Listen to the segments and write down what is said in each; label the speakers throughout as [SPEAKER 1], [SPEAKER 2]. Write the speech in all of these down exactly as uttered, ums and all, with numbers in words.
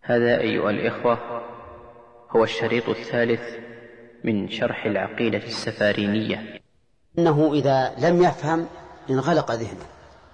[SPEAKER 1] هذا أيها الإخوة هو الشريط الثالث من شرح العقيدة السفارينية.
[SPEAKER 2] إنه إذا لم يفهم انغلق ذهنه،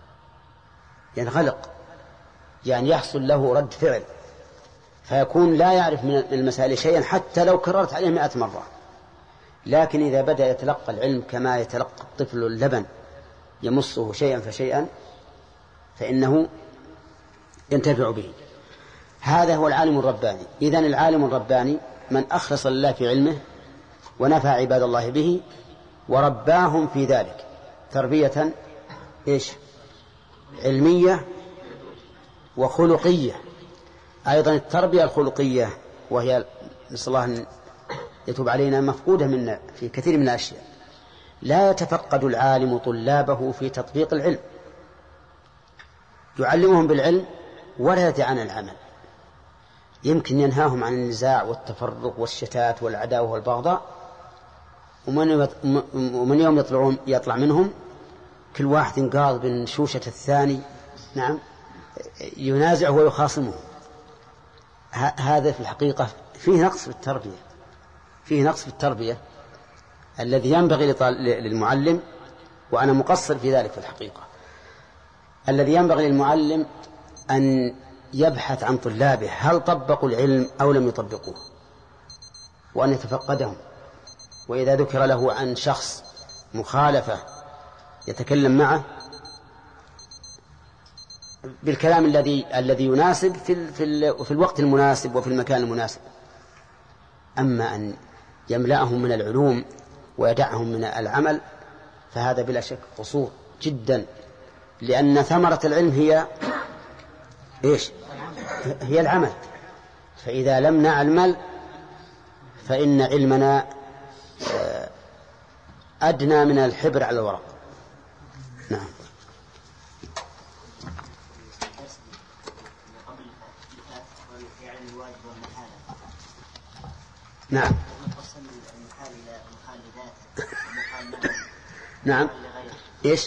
[SPEAKER 2] ينغلق يعني يحصل له رد فعل، فيكون لا يعرف من المسائل شيئا حتى لو كررت عليه مئة مرة. لكن إذا بدأ يتلقى العلم كما يتلقى الطفل اللبن يمصه شيئا فشيئا فإنه ينتفع به. هذا هو العالم الرباني. إذن العالم الرباني من أخلص لله في علمه ونفع عباد الله به ورباهم في ذلك تربية إيش؟ علمية وخلقية. أيضا التربية الخلقية وهي نسأل الله أن يتوب علينا مفقودة منا في كثير من الأشياء. لا يتفقد العالم طلابه في تطبيق العلم، يعلمهم بالعلم ولا يدع عن العمل. يمكن ينهاهم عن النزاع والتفرق والشتات والعداوة والبغضاء، ومن يوم يطلعون يطلع منهم كل واحد ينقاض من شوشة الثاني، نعم، ينازعه ويخاصمه. هذا في الحقيقة فيه نقص في التربية، فيه نقص في التربية الذي ينبغي للمعلم، وأنا مقصر في ذلك في الحقيقة. الذي ينبغي للمعلم أن يبحث عن طلابه هل طبقوا العلم أو لم يطبقوه، وأن يتفقدهم. وإذا ذكر له عن شخص مخالفة يتكلم معه بالكلام الذي الذي يناسب في في في الوقت المناسب وفي المكان المناسب. أما أن يملأهم من العلوم ويدعهم من العمل فهذا بلا شك قصور جدا، لأن ثمرة العلم هي إيش؟ هي العمل. فإذا لم نعمل فإن علمنا أدنى من الحبر على الورق. نعم. نعم. نعم. إيش؟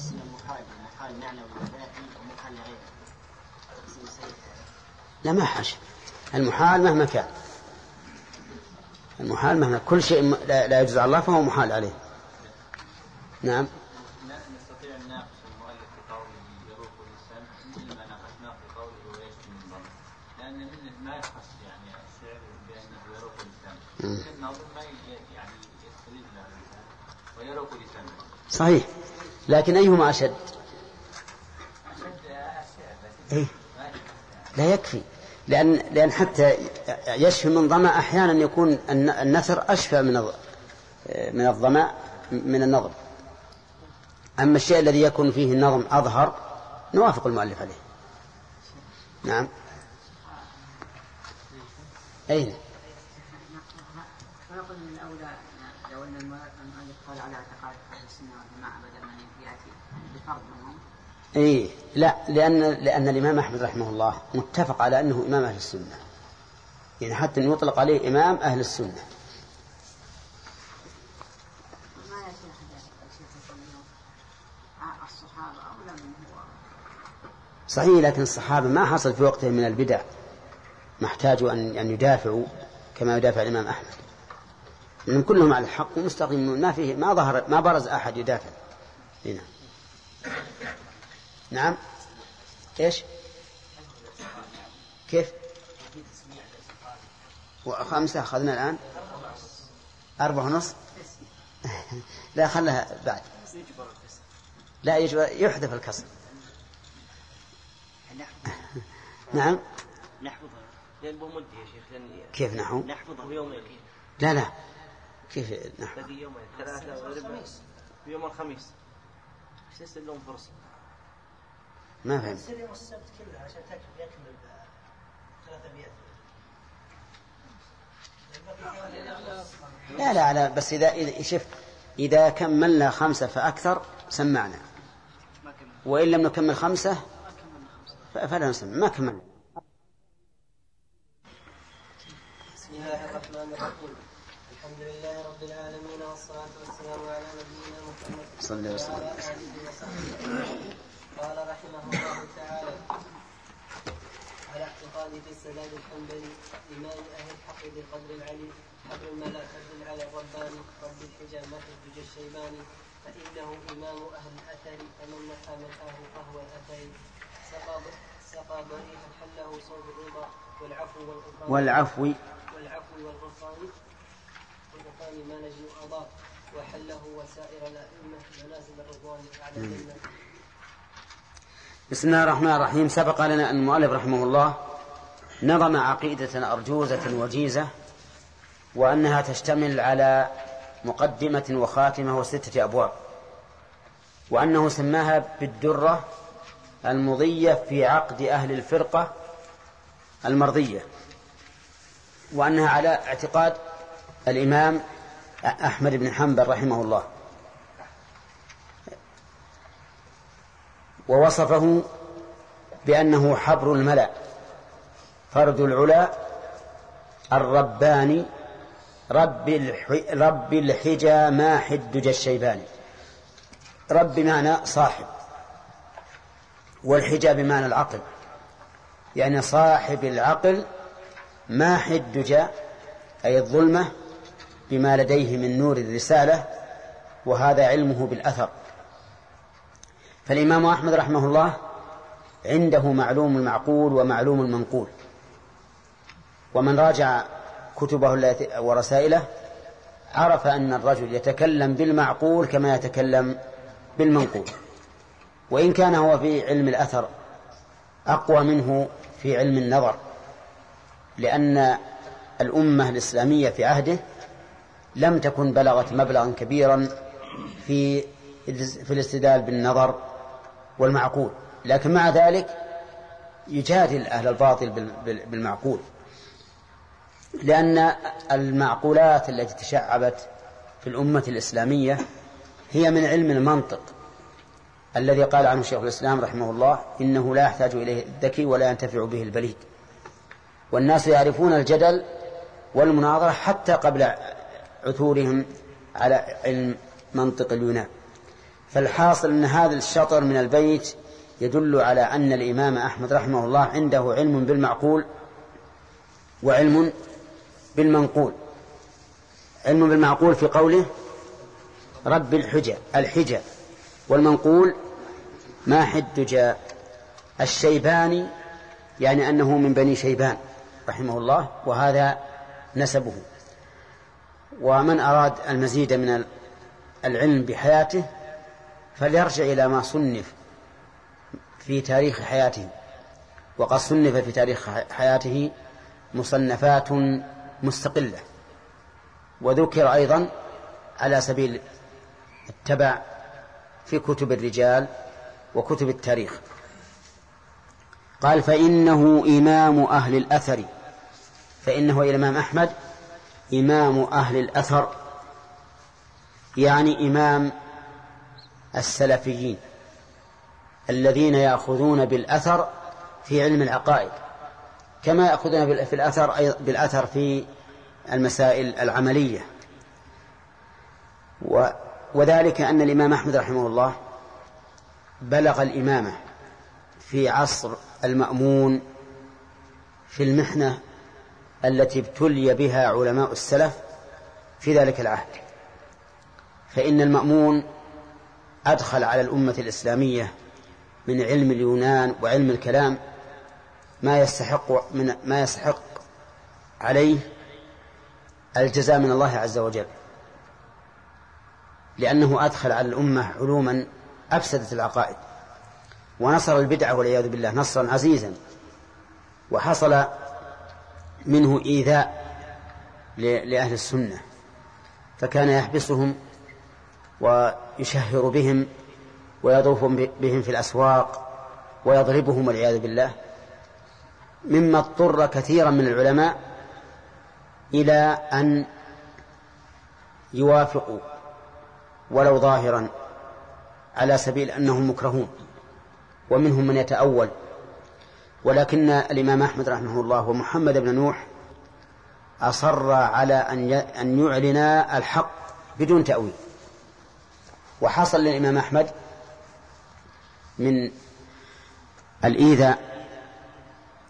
[SPEAKER 2] لا ما حاجة، المحال مهما كان، المحال مهما كل شيء لا يجوز على الله فهو محال عليه. نعم.
[SPEAKER 3] نستطيع أن نناقش المؤلف في قوله يروق للسمع مثل ما ناقشناه في قوله ويشفي من ضمه، لأن منه ما يخص يعني الشعر بأنه يروق للسمع، لكن أظن ما يعني يستدل له ويروق للسمع.
[SPEAKER 2] صحيح، لكن أيهما أشد؟ إيه؟ لا يكفي، لأن لأن حتى يشفي من ظمأ أحيانا يكون النثر أشفى من من الظمأ من النظم. أما الشيء الذي يكون فيه النظم أظهر نوافق المؤلف عليه. نعم. أين؟
[SPEAKER 4] فنقول من الأولى لو أن المؤلف قال على اعتقاد أهل السنة والجماعة بدل من يأتي بفرض منهم.
[SPEAKER 2] إيه لا، لأن لأن الإمام أحمد رحمه الله متفق على أنه إمام أهل السنة، يعني حتى أن يطلق عليه إمام أهل السنة. صحيح، لكن الصحابة ما حصل في وقتهم من البدع ما احتاجوا أن أن يدافعوا كما يدافع الإمام أحمد، لأنهم كلهم على الحق ومستقيمون، ما فيه ما ظهر ما برز أحد يدافع هنا. نعم. إيش؟ كيف؟ وخمسة أخذنا الآن أربعة ونص. لا خلها بعد. لا يجب يحذف الكسر. نعم.
[SPEAKER 5] نحفظها لأن بمده يا شيخ.
[SPEAKER 2] كيف نحو؟
[SPEAKER 5] نحفظه يومين.
[SPEAKER 2] لا لا كيف نحو؟
[SPEAKER 5] باقي يومين ثلاثة وربع يوم الخميس. سيسل لهم فرصة.
[SPEAKER 2] ما فهمت.
[SPEAKER 6] يصير يوم السبت كله عشان تكمل يكمل ثلاثمائة.
[SPEAKER 2] لا لا على بس إذا إذا شف إذا كملنا خمسة فأكثر سمعنا، وإن لم نكمل خمسة فلا نسمع، ما كملنا.
[SPEAKER 6] بسم الله الرحمن الرحيم. الحمد لله رب العالمين والصلاة والسلام على نبينا محمد
[SPEAKER 2] صلى الله عليه وسلم.
[SPEAKER 6] وعلى آله وصحبه. قال رحمه الله تعالى: على اعتقاد في السداد الحنبلي إمام أهل الحق بقدر العلي حبر الملا فضل على الرباني رب الحجاب محجج الشيباني فإنه إمام أهل الأثر فمن نحى متاه فهو الأثر سقى ضريحا حله صوب الرضا والعفو والغفران
[SPEAKER 2] والعفو
[SPEAKER 6] والعفو والغفران والغفران ما نجم أضاء وحله وسائر الأئمة منازل الرضوان أعلى الجنة.
[SPEAKER 2] بسم الله الرحمن الرحيم. سبق لنا أن المؤلف رحمه الله نظم عقيدة أرجوزة وجيزة، وأنها تشتمل على مقدمة وخاتمة وستة أبواب، وأنه سماها بالدرة المضية في عقد أهل الفرقة المرضية، وأنها على اعتقاد الإمام أحمد بن حنبل رحمه الله، ووصفه بأنه حبر الملأ فرد العلا الرباني رب, رب الحجى ما حدج الشيباني. رب بمعنى صاحب، والحجى بمعنى العقل، يعني صاحب العقل ما حدج أي الظلمة بما لديه من نور الرسالة، وهذا علمه بالأثر. فالإمام أحمد رحمه الله عنده معلوم المعقول ومعلوم المنقول، ومن راجع كتبه ورسائله عرف أن الرجل يتكلم بالمعقول كما يتكلم بالمنقول، وإن كان هو في علم الأثر أقوى منه في علم النظر، لأن الأمة الإسلامية في عهده لم تكن بلغت مبلغا كبيرا في في الاستدلال بالنظر والمعقول، لكن مع ذلك يجادل أهل الباطل بالمعقول، لأن المعقولات التي تشعبت في الأمة الإسلامية هي من علم المنطق الذي قال عنه شيخ الإسلام رحمه الله إنه لا يحتاج إليه الذكي ولا ينتفع به البليد. والناس يعرفون الجدل والمناظرة حتى قبل عثورهم على علم منطق اليونان. فالحاصل أن هذا الشطر من البيت يدل على أن الإمام أحمد رحمه الله عنده علم بالمعقول وعلم بالمنقول. علم بالمعقول في قوله رب الحجى الحجى، والمنقول ما حدج الشيباني، يعني أنه من بني شيبان رحمه الله، وهذا نسبه. ومن أراد المزيد من العلم بحياته فليرجع إلى ما صنف في تاريخ حياته، وقد صنف في تاريخ حياته مصنفات مستقلة، وذكر أيضا على سبيل التبع في كتب الرجال وكتب التاريخ. قال فإنه إمام أهل الأثر، فإنه الإمام أحمد إمام أهل الأثر، يعني إمام السلفيين الذين يأخذون بالأثر في علم العقائد كما يأخذون في الأثر بالأثر في المسائل العملية. وذلك أن الإمام أحمد رحمه الله بلغ الإمامة في عصر المأمون في المحنة التي ابتلي بها علماء السلف في ذلك العهد. فإن المأمون أدخل على الأمة الإسلامية من علم اليونان وعلم الكلام ما يستحق من ما يستحق عليه الجزاء من الله عز وجل، لأنه أدخل على الأمة علوما أفسدت العقائد ونصر البدعة والعياذ بالله نصرا عزيزا، وحصل منه إيذاء لأهل السنة، فكان يحبسهم ويشهر بهم ويضرب بهم في الأسواق ويضربهم والعياذ بالله، مما اضطر كثيرا من العلماء إلى أن يوافقوا ولو ظاهرا على سبيل أنهم مكرهون، ومنهم من يتأول. ولكن الإمام أحمد رحمه الله ومحمد بن نوح أصر على أن يعلن الحق بدون تأويل. وحصل للإمام أحمد من الإيذاء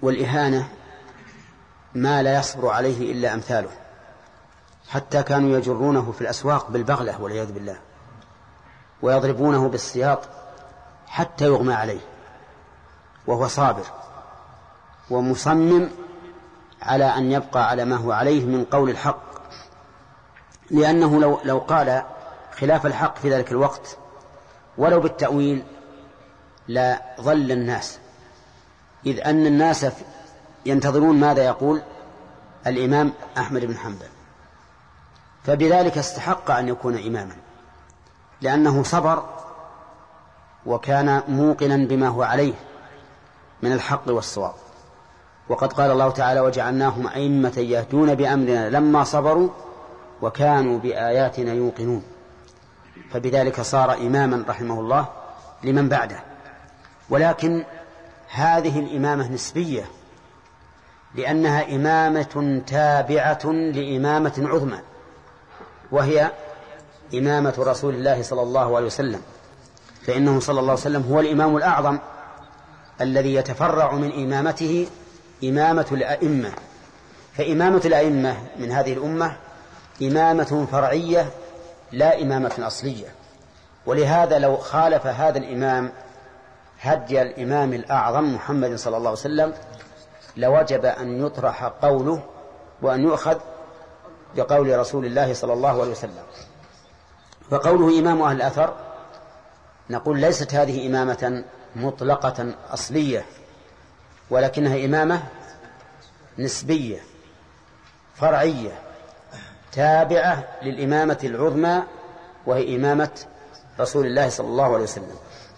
[SPEAKER 2] والإهانة ما لا يصبر عليه إلا أمثاله، حتى كانوا يجرونه في الأسواق بالبغلة والعياذ بالله، ويضربونه بالسياط حتى يغمى عليه، وهو صابر ومصمم على أن يبقى على ما هو عليه من قول الحق، لأنه لو, لو قال خلاف الحق في ذلك الوقت ولو بالتأويل لا ظل الناس، إذ أن الناس ينتظرون ماذا يقول الإمام أحمد بن حنبل، فبذلك استحق أن يكون إماما، لأنه صبر وكان موقنا بما هو عليه من الحق والصواب. وقد قال الله تعالى: وجعلناهم أئمة يهدون بأمرنا لما صبروا وكانوا بآياتنا يوقنون. فبذلك صار إماما رحمه الله لمن بعده. ولكن هذه الإمامة نسبية، لأنها إمامة تابعة لإمامة عظمى، وهي إمامة رسول الله صلى الله عليه وسلم، فإنه صلى الله عليه وسلم هو الإمام الأعظم الذي يتفرع من إمامته إمامة الأئمة. فإمامة الأئمة من هذه الأمة إمامة فرعية لا إمامة أصلية، ولهذا لو خالف هذا الإمام هدي الإمام الأعظم محمد صلى الله عليه وسلم لوجب أن يطرح قوله وأن يؤخذ بقول رسول الله صلى الله عليه وسلم. فقوله إمام أهل الأثر نقول ليست هذه إمامة مطلقة أصلية، ولكنها إمامة نسبية فرعية تابعة للإمامة العظمى، وهي إمامة رسول الله صلى الله عليه وسلم.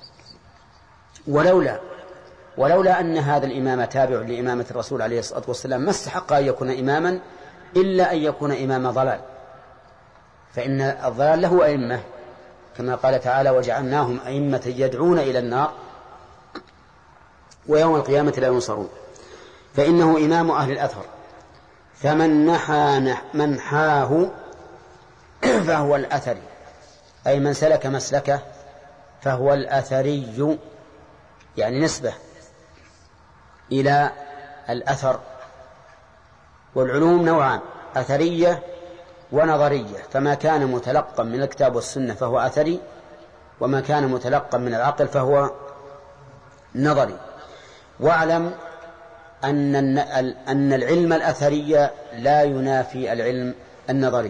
[SPEAKER 2] ولولا ولولا أن هذا الإمام تابع لإمامة الرسول عليه الصلاة والسلام ما استحق أن يكون إماما إلا أن يكون إمام ضلال، فإن الضلال له أئمة، كما قال تعالى: وجعلناهم أئمة يدعون إلى النار ويوم القيامة لا ينصرون. فإنه إمام أهل الأثر، فمن نحى منحاه فهو الأثري، أي من سلك مسلكه فهو الأثري، يعني نسبة إلى الأثر. والعلوم نوعان: أثرية ونظرية، فما كان متلقا من الكتاب والسنة فهو أثري، وما كان متلقا من العقل فهو نظري. واعلم أن أن العلم الأثري لا ينافي العلم النظري،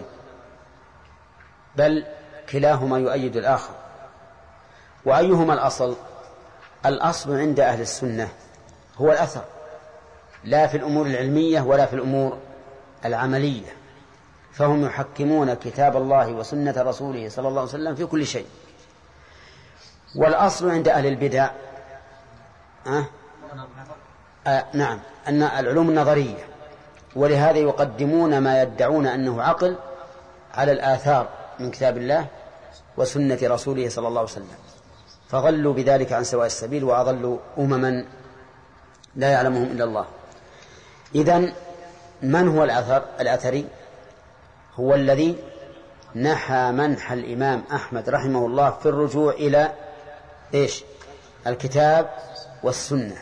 [SPEAKER 2] بل كلاهما يؤيد الآخر. وأيهما الأصل؟ الأصل عند أهل السنة هو الأثر، لا في الأمور العلمية ولا في الأمور العملية، فهم يحكمون كتاب الله وسنة رسوله صلى الله عليه وسلم في كل شيء. والأصل عند أهل البدع أه؟ آه نعم أن العلوم النظرية، ولهذا يقدمون ما يدعون أنه عقل على الآثار من كتاب الله وسنة رسوله صلى الله عليه وسلم، فضلوا بذلك عن سواء السبيل وأضلوا أمما لا يعلمهم إلا الله. إذن من هو الأثر الأثري؟ هو الذي نحى منح الإمام أحمد رحمه الله في الرجوع إلى إيش؟ الكتاب والسنة.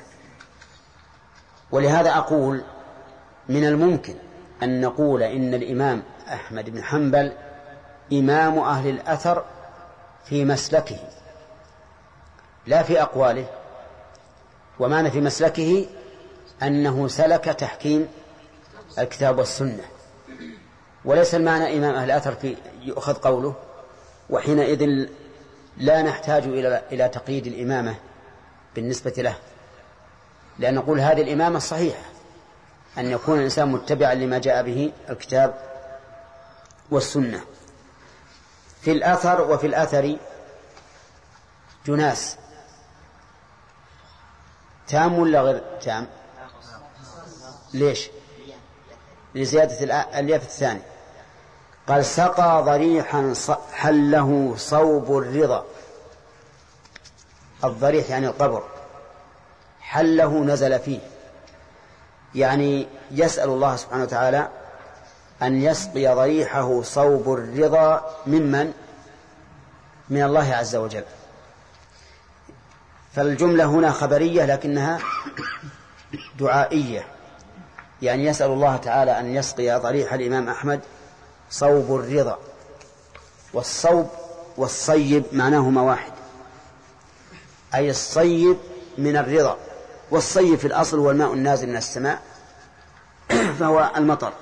[SPEAKER 2] ولهذا أقول من الممكن أن نقول إن الإمام أحمد بن حنبل إمام أهل الأثر في مسلكه لا في أقواله، ومعنى في مسلكه أنه سلك تحكيم الكتاب والسنة، وليس المعنى إمام أهل الأثر في يؤخذ قوله، وحينئذ لا نحتاج إلى إلى تقييد الإمامة بالنسبة له، لأن نقول هذه الإمامة الصحيحة أن يكون الإنسان متبعا لما جاء به الكتاب والسنة. في الأثر وفي الأثر جناس، تام ولا غير تام؟ ليش؟ لزيادة الياء الثاني. قال: سقى ضريحا حله صوب الرضا. الضريح يعني القبر، حله نزل فيه، يعني يسأل الله سبحانه وتعالى أن يسقي ضريحه صوب الرضا ممن؟ من الله عز وجل. فالجملة هنا خبرية لكنها دعائية، يعني يسأل الله تعالى أن يسقي ضريح الإمام أحمد صوب الرضا. والصوب والصيب معناهما واحد، أي الصيب من الرضا، والصيب في الأصل هو الماء النازل من السماء فهو المطر.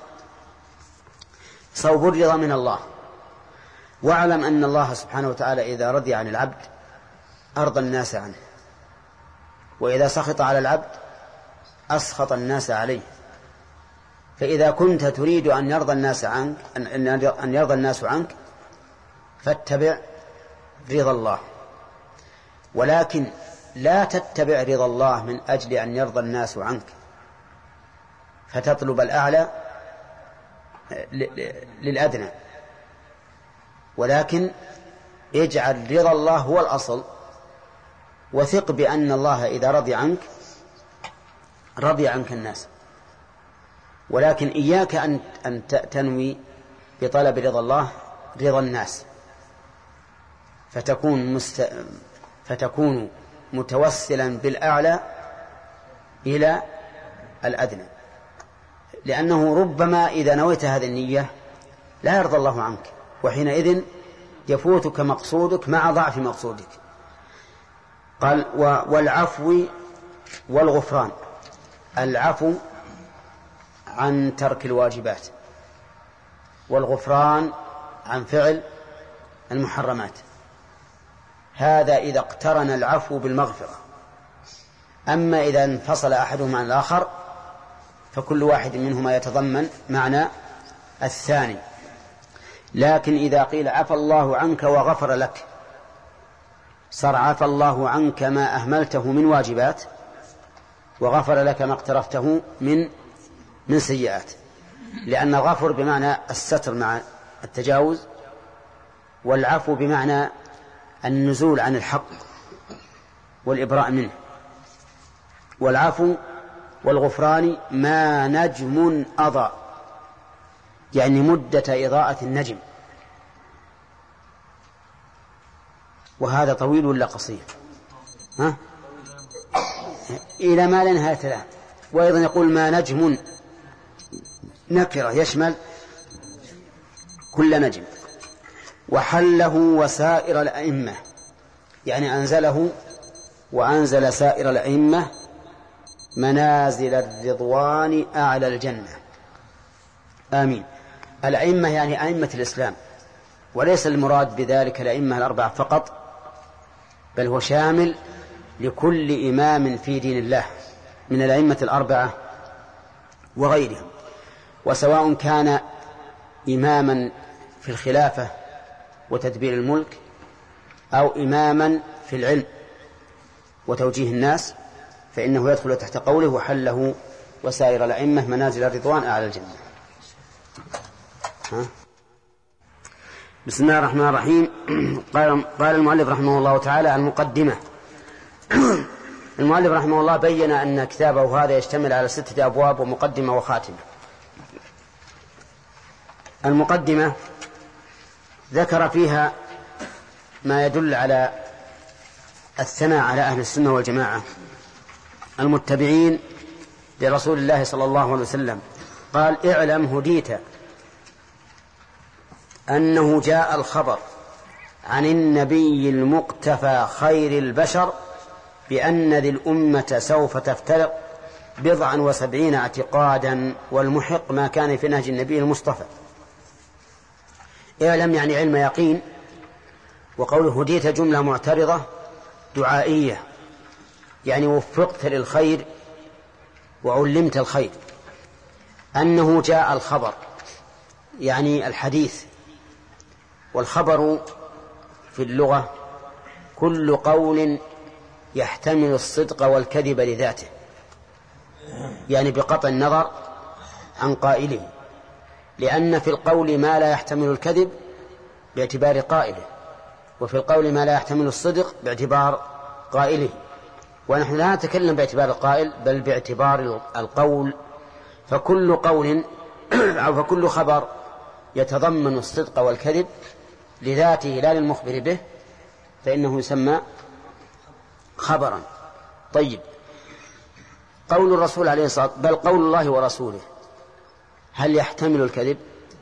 [SPEAKER 2] صوب الرضا من الله. واعلم أن الله سبحانه وتعالى إذا رضي عن العبد أرضى الناس عنه، وإذا سخط على العبد أسخط الناس عليه. فإذا كنت تريد أن يرضى الناس عنك أن يرضى الناس عنك فاتبع رضا الله، ولكن لا تتبع رضا الله من أجل أن يرضى الناس عنك فتطلب الأعلى للأدنى، ولكن اجعل رضا الله هو الأصل، وثق بأن الله إذا رضي عنك رضي عنك الناس. ولكن إياك أن تنوي بطلب رضا الله رضا الناس فتكون, مست... فتكون متوسلا بالأعلى إلى الأدنى، لأنه ربما إذا نويت هذه النية لا يرضى الله عنك، وحينئذ يفوتك مقصودك مع ضعف مقصودك. قال والعفو والغفران. العفو عن ترك الواجبات، والغفران عن فعل المحرمات. هذا إذا اقترن العفو بالمغفرة. أما إذا انفصل أحدهما عن الآخر فكل واحد منهما يتضمن معنى الثاني. لكن إذا قيل عفى الله عنك وغفر لك صار عفى الله عنك ما أهملته من واجبات وغفر لك ما اقترفته من من سيئات، لأن الغفر بمعنى الستر مع التجاوز، والعفو بمعنى النزول عن الحق والإبراء منه. والعفو والغفران ما نجم أضاء، يعني مدة إضاءة النجم. وهذا طويل ولا قصير؟ ها؟ إلى ما لا نهاية له. وأيضا يقول ما نجم نكرة يشمل كل نجم. وحله وسائر الأئمة، يعني أنزله وأنزل سائر الأئمة منازل الرضوان أعلى الجنة. آمين. الأئمة يعني أئمة الإسلام، وليس المراد بذلك الأئمة الأربعة فقط، بل هو شامل لكل إمام في دين الله من الأئمة الأربعة وغيرهم، وسواء كان إماما في الخلافة وتدبير الملك أو إماما في العلم وتوجيه الناس، فإنه يدخل تحت قوله وحله وسائر الأئمة منازل الرضوان أعلى الجنة. ها؟ بسم الله الرحمن الرحيم. قال, قال المؤلف رحمه الله تعالى المقدمة. المؤلف رحمه الله بين أن كتابه هذا يشتمل على ستة أبواب ومقدمة وخاتمة. المقدمة ذكر فيها ما يدل على الثناء على أهل السنة والجماعة المتبعين لرسول الله صلى الله عليه وسلم. قال اعلم هديت أنه جاء الخبر عن النبي المقتفى خير البشر بأن ذي الأمة سوف تفترق بضعا وسبعين اعتقادا، والمحق ما كان في نهج النبي المصطفى. اعلم يعني علم يقين. وقوله هديت جملة معترضة دعائية، يعني وفقت للخير وعلمت الخير. أنه جاء الخبر يعني الحديث، والخبر في اللغة كل قول يحتمل الصدق والكذب لذاته، يعني بقطع النظر عن قائله، لأن في القول ما لا يحتمل الكذب باعتبار قائله، وفي القول ما لا يحتمل الصدق باعتبار قائله. ونحن لا نتكلم باعتبار القائل بل باعتبار القول. فكل قول أو فكل خبر يتضمن الصدق والكذب لذاته لا للمخبر به فإنه يسمى خبرا. طيب، قول الرسول عليه الصلاة بل قول الله ورسوله هل يحتمل الكذب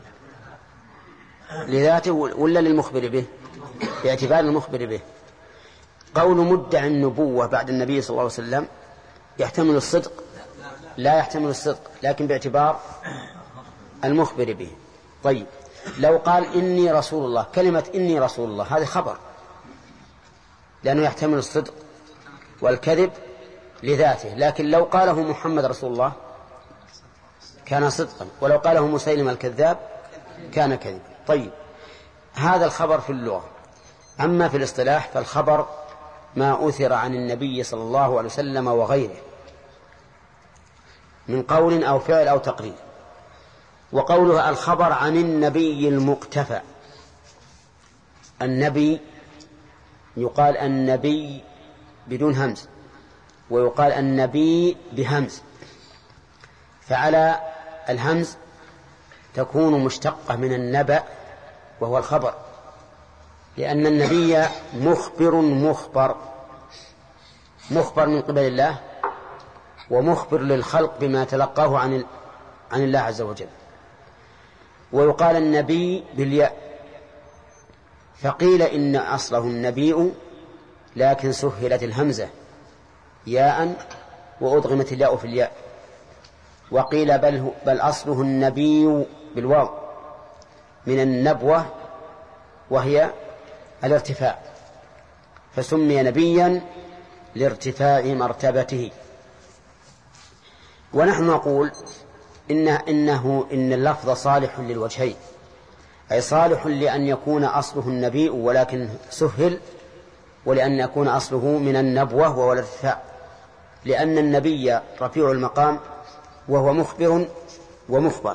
[SPEAKER 2] لذاته ولا للمخبر به؟ باعتبار المخبر به. قول مدعي النبوة بعد النبي صلى الله عليه وسلم يحتمل الصدق؟ لا يحتمل الصدق، لكن باعتبار المخبر به. طيب لو قال إني رسول الله، كلمة إني رسول الله هذا خبر، لأنه يحتمل الصدق والكذب لذاته، لكن لو قاله محمد رسول الله كان صدقا، ولو قاله مسيلم الكذاب كان كذبا. طيب هذا الخبر في اللغة. أما في الاصطلاح فالخبر ما أثر عن النبي صلى الله عليه وسلم وغيره من قول أو فعل أو تقرير. وقولها الخبر عن النبي المقتفى، النبي يقال النبي بدون همز، ويقال النبي بهمز، فعلى الهمز تكون مشتقة من النبأ وهو الخبر، لأن النبي مخبر مخبر مخبر من قبل الله، ومخبر للخلق بما تلقاه عن عن الله عز وجل. ويقال النبي بالياء، فقيل إن أصله النبي لكن سهلت الهمزة ياء وأضغمت الياء في الياء. وقيل بل, بل أصله النبي بالواو من النبوة وهي الارتفاع، فسمي نبيا لارتفاع مرتبته. ونحن نقول إن إنه إن اللفظ صالح للوجهين، أي صالح لأن يكون أصله النبي ولكن سهل، ولأن يكون أصله من النبوة وهو الارتفاع، لأن النبي رفيع المقام وهو مخبر ومخبر.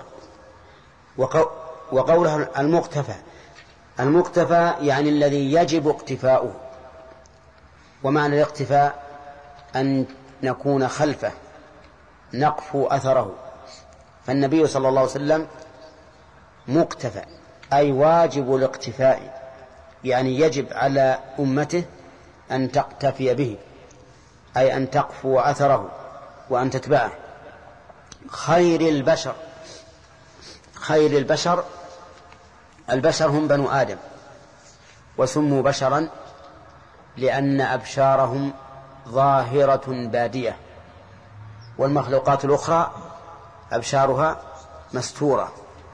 [SPEAKER 2] وقوله المقتفى، المقتفى يعني الذي يجب اقتفاؤه، ومعنى الاقتفاء أن نكون خلفه نقفو أثره، فالنبي صلى الله عليه وسلم مقتفى أي واجب الاقتفاء، يعني يجب على أمته أن تقتفي به، أي أن تقفو أثره وأن تتبعه. خير البشر، خير البشر، البشر هم بنو آدم، وسموا بشرا لأن أبشارهم ظاهرة بادية، والمخلوقات الأخرى أبشارها مستورة.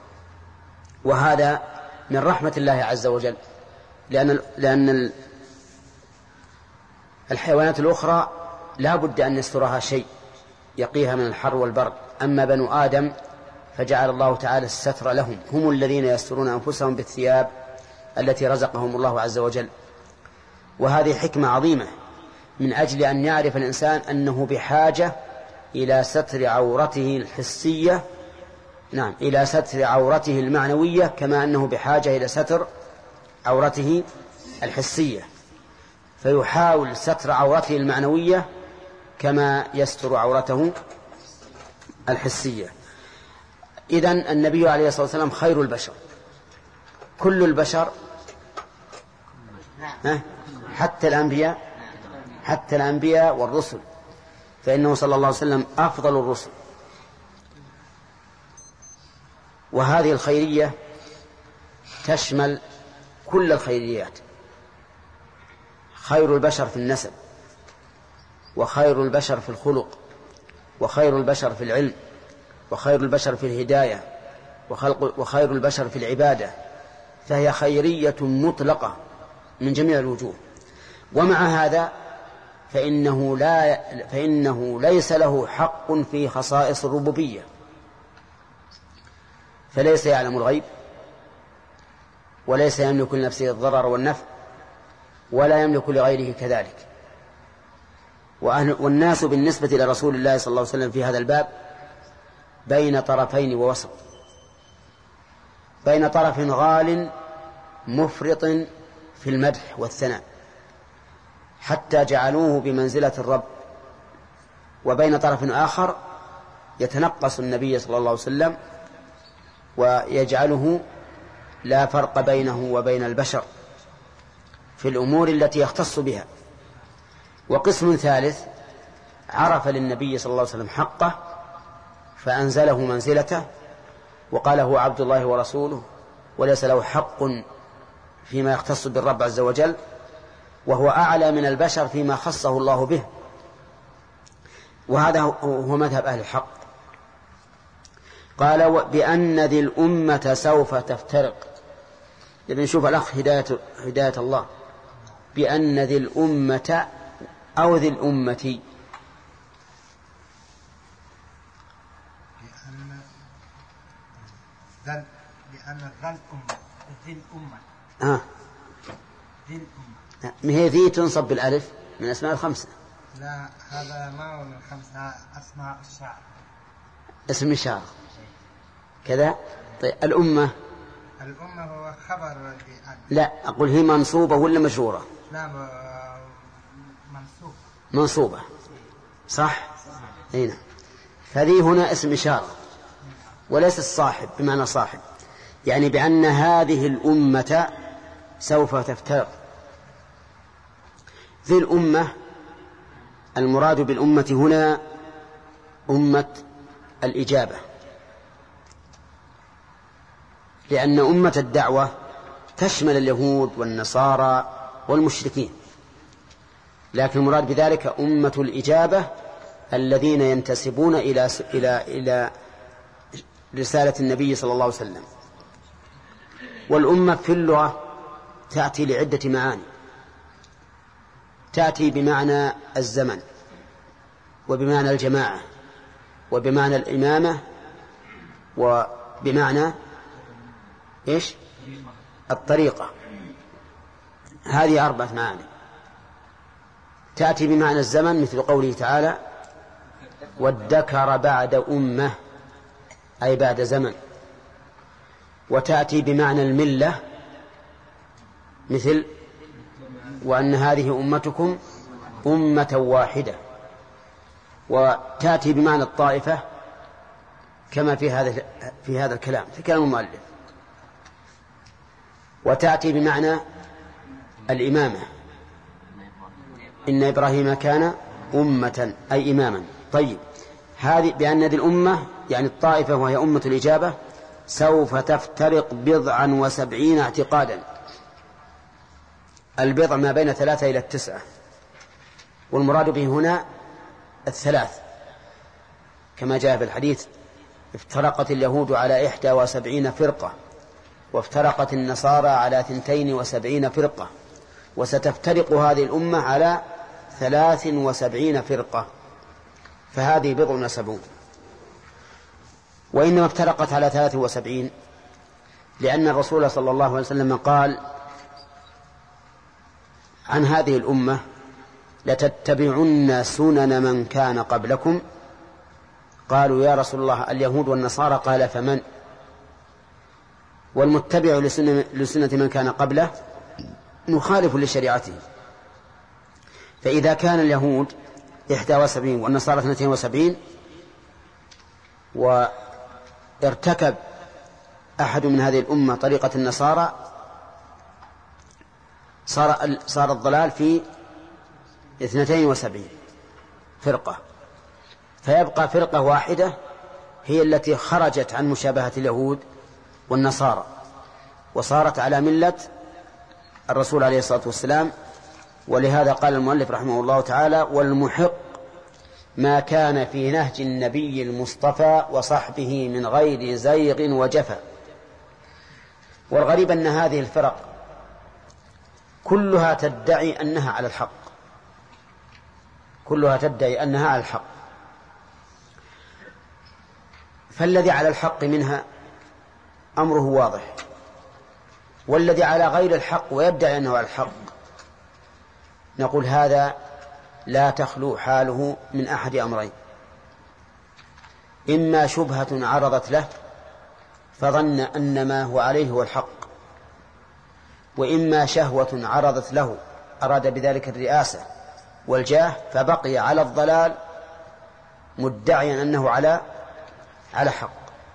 [SPEAKER 2] وهذا من رحمة الله عز وجل، لأن لأن الحيوانات الأخرى لا بد أن يسترها شيء يقيها من الحر والبرد، أما بنو آدم فجعل الله تعالى الستر لهم، هم الذين يسترون أنفسهم بالثياب التي رزقهم الله عز وجل. وهذه حكمة عظيمة من أجل أن يعرف الإنسان أنه بحاجة إلى ستر عورته الحسية، نعم إلى ستر عورته المعنوية، كما أنه بحاجة إلى ستر عورته الحسية، فيحاول ستر عورته المعنوية كما يستر عورته الحسية. إذن النبي عليه الصلاة والسلام خير البشر، كل البشر حتى الأنبياء، حتى الأنبياء والرسل، فإنه صلى الله عليه وسلم أفضل الرسل. وهذه الخيرية تشمل كل الخيريات، خير البشر في النسب، وخير البشر في الخلق، وخير البشر في العلم، وخير البشر في الهداية، وخير البشر في العبادة، فهي خيرية مطلقة من جميع الوجوه. ومع هذا فإنه, لا فإنه ليس له حق في خصائص الربوبية، فليس يعلم الغيب، وليس يملك لنفسه الضرر والنفع، ولا يملك لغيره كذلك. والناس بالنسبة إلى رسول الله صلى الله عليه وسلم في هذا الباب بين طرفين ووسط، بين طرف غال مفرط في المدح والثناء حتى جعلوه بمنزلة الرب، وبين طرف آخر يتنقص النبي صلى الله عليه وسلم ويجعله لا فرق بينه وبين البشر في الأمور التي يختص بها. وقسم ثالث عرف للنبي صلى الله عليه وسلم حقه فأنزله منزلته وقال هو عبد الله ورسوله وليس له حق فيما يختص بالرب عز وجل، وهو أعلى من البشر فيما خصه الله به. وهذا هو مذهب أهل الحق. قال بأن ذي الأمة سوف تفترق. يعني نشوف الأخ هداية, هداية الله. بأن ذي الأمة أو ذي الأمة،
[SPEAKER 7] بأن بأن ذي الأمة ذي الأمة
[SPEAKER 2] آه.
[SPEAKER 7] ذي الأمة
[SPEAKER 2] ما هي ذي تنصب بالألف من أسماء الخمسة؟
[SPEAKER 7] لا، هذا ما هو من الخمسة، أسماء الشعر،
[SPEAKER 2] اسم الشعر كذا. طيب الأمة
[SPEAKER 7] الأمة هو خبر بأن.
[SPEAKER 2] لا، أقول هي منصوبة ولا مجرورة؟
[SPEAKER 7] لا، منصوبة.
[SPEAKER 2] منصوبة صح؟ هنا هذه هنا اسم إشارة وليس الصاحب بمعنى صاحب. يعني بأن هذه الأمة سوف تفترق. ذي الأمة المراد بالأمة هنا أمة الإجابة، لأن أمة الدعوة تشمل اليهود والنصارى والمشركين، لكن المراد بذلك أمة الإجابة الذين ينتسبون إلى إلى إلى رسالة النبي صلى الله عليه وسلم. والأمة في اللغة تأتي لعدة معاني. تأتي بمعنى الزمن، وبمعنى الجماعة، وبمعنى الإمامة، وبمعنى إيش؟ الطريقة. هذه أربعة معاني. تأتي بمعنى الزمن مثل قوله تعالى وادكر بعد أمة، أي بعد زمن. وتأتي بمعنى الملة مثل وأن هذه أمتكم أمة واحدة. وتأتي بمعنى الطائفة كما في هذا في هذا الكلام في كلام المؤلف. وتأتي بمعنى الإمامة، إن إبراهيم كان أمة أي إماما. طيب، هذه بأن هذه الأمة يعني الطائفة وهي أمة الإجابة سوف تفترق بضعا وسبعين اعتقادا. البضع ما بين ثلاثة إلى التسعة، والمراد به هنا الثلاث كما جاء في الحديث افترقت اليهود على إحدى وسبعين فرقة، وافترقت النصارى على ثنتين وسبعين فرقة، وستفترق هذه الأمة على ثلاث وسبعين فرقة، فهذه بضع وسبعون. وإنما افترقت على ثلاث وسبعين لأن الرسول صلى الله عليه وسلم قال عن هذه الأمة لتتبعن سنن من كان قبلكم. قالوا يا رسول الله اليهود والنصارى؟ قال فمن؟ والمتبع لسنة, لسنة من كان قبله مخالف لشريعته. فإذا كان اليهود إحدى وسبعين والنصارى اثنتين وسبعين، وارتكب أحد من هذه الأمة طريقة النصارى، صار, صار الضلال في اثنتين وسبعين فرقة، فيبقى فرقة واحدة هي التي خرجت عن مشابهة اليهود والنصارى وصارت على ملة الرسول عليه الصلاة والسلام. ولهذا قال المؤلف رحمه الله تعالى والمحق ما كان في نهج النبي المصطفى وصحبه من غير زيغ وجفا. والغريب أن هذه الفرق كلها تدعي أنها على الحق، كلها تدعي أنها على الحق. فالذي على الحق منها أمره واضح، والذي على غير الحق ويدعي أنه على الحق نقول هذا لا تخلو حاله من أحد أمرين: إما شبهة عرضت له فظن أن ما هو عليه هو الحق، وإما شهوة عرضت له أراد بذلك الرئاسة والجاه فبقي على الضلال مدعيا أنه على على حق.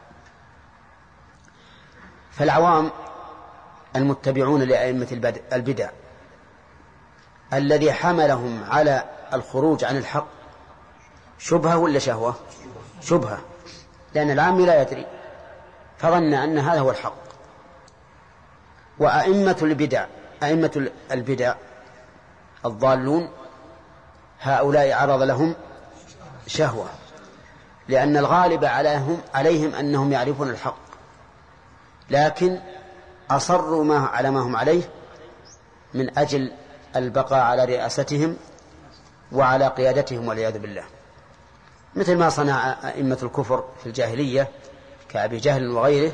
[SPEAKER 2] فالعوام المتبعون لأئمة البدع الذي حملهم على الخروج عن الحق شبهة ولا شهوة؟ شبهة، لأن العام لا يدري فظن أن هذا هو الحق. وأئمة البدع أئمة البدع الضالون هؤلاء عرض لهم شهوة، لأن الغالب عليهم, عليهم أنهم يعرفون الحق، لكن أصروا ما على ما هم عليه من أجل البقاء على رئاستهم وعلى قيادتهم والعياذ بالله، مثل ما صنع أئمة الكفر في الجاهلية كأبي جهل وغيره،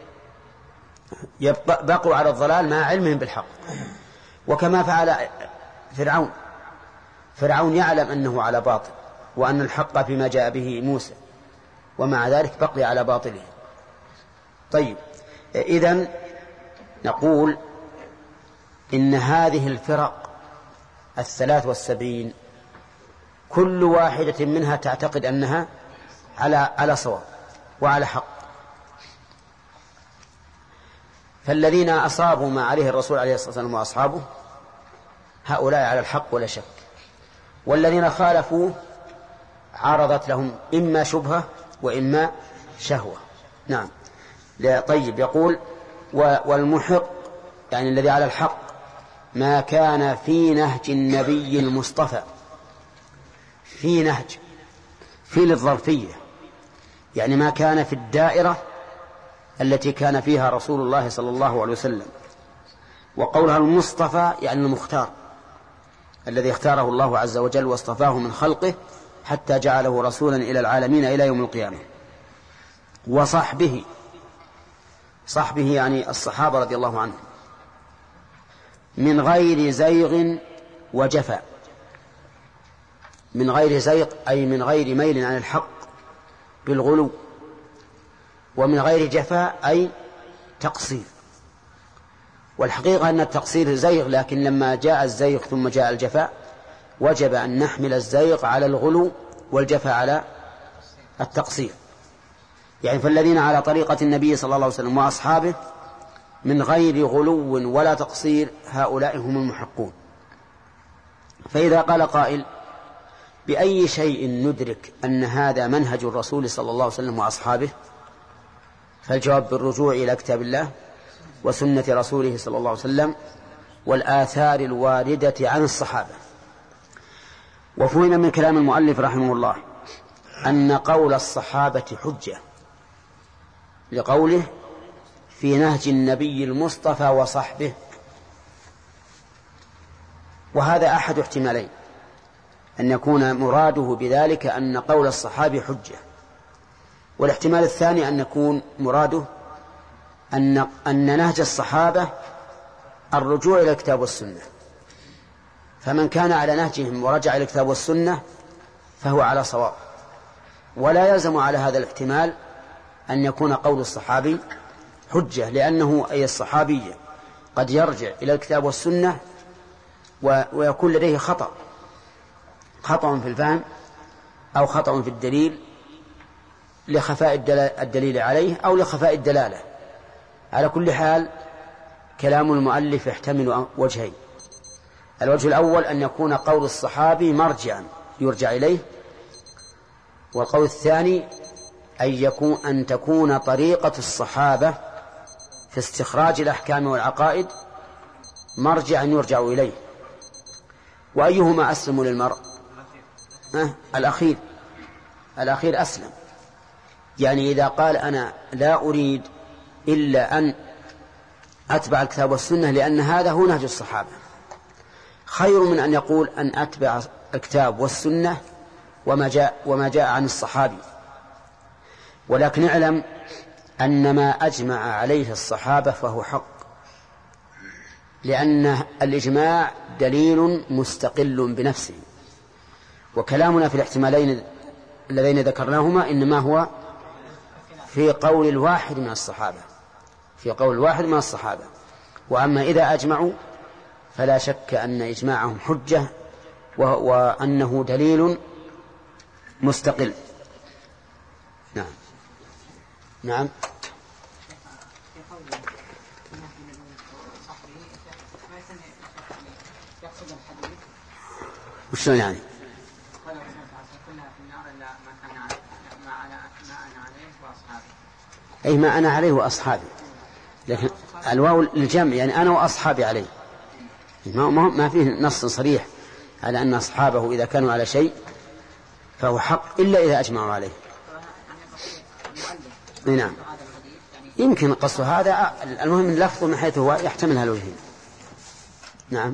[SPEAKER 2] بقوا على الضلال مع علمهم بالحق. وكما فعل فرعون فرعون يعلم أنه على باطل وأن الحق فيما جاء به موسى، ومع ذلك بقي على باطله. طيب، إذن نقول إن هذه الفرق الثلاث والسبعين كل واحدة منها تعتقد أنها على على صواب وعلى حق، فالذين أصابوا ما عليه الرسول عليه الصلاة والسلام وأصحابه هؤلاء على الحق ولا شك، والذين خالفوه عرضت لهم إما شبهة وإما شهوة. نعم. طيب، يقول والمحق يعني الذي على الحق ما كان في نهج النبي المصطفى. في نهج، في للظرفية، يعني ما كان في الدائرة التي كان فيها رسول الله صلى الله عليه وسلم. وقولها المصطفى يعني المختار، الذي اختاره الله عز وجل واصطفاه من خلقه حتى جعله رسولا إلى العالمين إلى يوم القيامة. وصحبه، صحبه يعني الصحابة رضي الله عنهم، من غير زيغ وجفاء. من غير زيغ أي من غير ميل عن الحق بالغلو، ومن غير جفاء أي تقصير. والحقيقة أن التقصير زيغ، لكن لما جاء الزيغ ثم جاء الجفاء وجب أن نحمل الزيغ على الغلو والجفاء على التقصير. يعني فالذين على طريقة النبي صلى الله عليه وسلم وأصحابه من غير غلو ولا تقصير هؤلاء هم المحقون. فإذا قال قائل بأي شيء ندرك أن هذا منهج الرسول صلى الله عليه وسلم وأصحابه؟ فالجواب بالرجوع إلى كتاب الله وسنة رسوله صلى الله عليه وسلم والآثار الواردة عن الصحابة. وفهم من كلام المؤلف رحمه الله أن قول الصحابة حجة لقوله في نهج النبي المصطفى وصحبه، وهذا أحد احتمالين، أن يكون مراده بذلك أن قول الصحابي حجة، والاحتمال الثاني أن يكون مراده أن, أن نهج الصحابة الرجوع إلى الكتاب والسنة، فمن كان على نهجهم ورجع إلى الكتاب والسنة فهو على صواب. ولا يلزم على هذا الاحتمال أن يكون قول الصحابي حجة، لأنه أي الصحابي قد يرجع إلى الكتاب والسنة ويكون لديه خطأ خطأ في الفهم أو خطأ في الدليل لخفاء الدليل عليه أو لخفاء الدلالة. على كل حال كلام المؤلف يحتمل وجهين: الوجه الأول أن يكون قول الصحابي مرجعا يرجع إليه، والقول الثاني أن يكون أن تكون طريقة الصحابة في استخراج الأحكام والعقائد مرجعا يرجع إليه. وأيهما أسلم للمرء؟ أه؟ الأخير الأخير أسلم. يعني إذا قال أنا لا أريد إلا أن أتبع الكتاب والسنة لأن هذا هو نهج الصحابة، خير من أن يقول أن أتبع الكتاب والسنة وما جاء, وما جاء عن الصحابي. ولكن اعلم أن ما أجمع عليه الصحابة فهو حق، لأن الإجماع دليل مستقل بنفسه. وكلامنا في الاحتمالين اللذين ذكرناهما إنما هو في قول الواحد من الصحابة في قول الواحد من الصحابة. وأما إذا أجمعوا فلا شك أن إجماعهم حجة وأنه دليل مستقل. نعم نعم وشلون يعني؟
[SPEAKER 4] كلها في النار إلا ما كان عليه ما أنا ما أنا عليه وأصحابي.
[SPEAKER 2] أي ما أنا عليه وأصحابي، لكن الواو للجمع يعني أنا وأصحابي عليه، ما ما فيه نص صريح على أن أصحابه إذا كانوا على شيء فهو حق إلا إذا أجمعوا عليه. نعم يمكن قص هذا، المهم اللفظ من حيث هو يحتمل هالوجهين. نعم.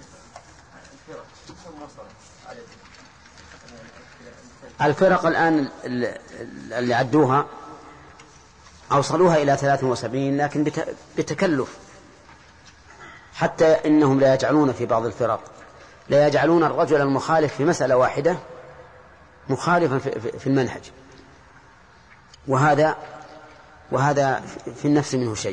[SPEAKER 2] الفرق الآن اللي عدوها أوصلوها إلى ثلاث وسبعين، لكن بتكلف، حتى إنهم لا يجعلون في بعض الفرق لا يجعلون الرجل المخالف في مسألة واحدة مخالفا في المنهج، وهذا وهذا في النفس منه شيء.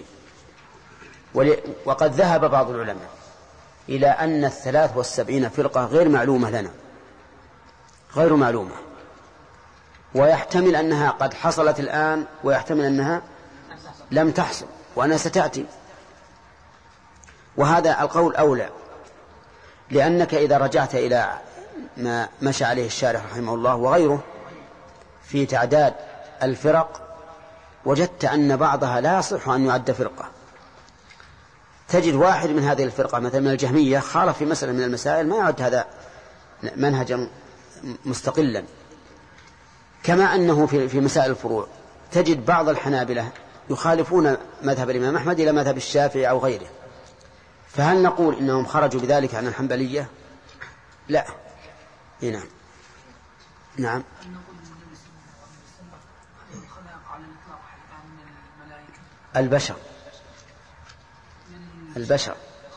[SPEAKER 2] وقد ذهب بعض العلماء إلى أن الثلاث والسبعين فرقة غير معلومة لنا، غير معلومة، ويحتمل أنها قد حصلت الآن، ويحتمل أنها لم تحصل وأنها ستأتي. وهذا القول أولى، لأنك إذا رجعت إلى ما مشى عليه الشارح رحمه الله وغيره في تعداد الفرق وجدت أن بعضها لا يصح أن يعد فرقة. تجد واحد من هذه الفرقة مثلا من الجهمية خالف في مسألة من المسائل، ما يعد هذا منهجا مستقلا. كما أنه في مسائل الفروع تجد بعض الحنابلة يخالفون مذهب الإمام أحمد إلى مذهب الشافعي أو غيره، فهل نقول إنهم خرجوا بذلك عن الحنبلية؟ لا. نعم نعم. البشر البشر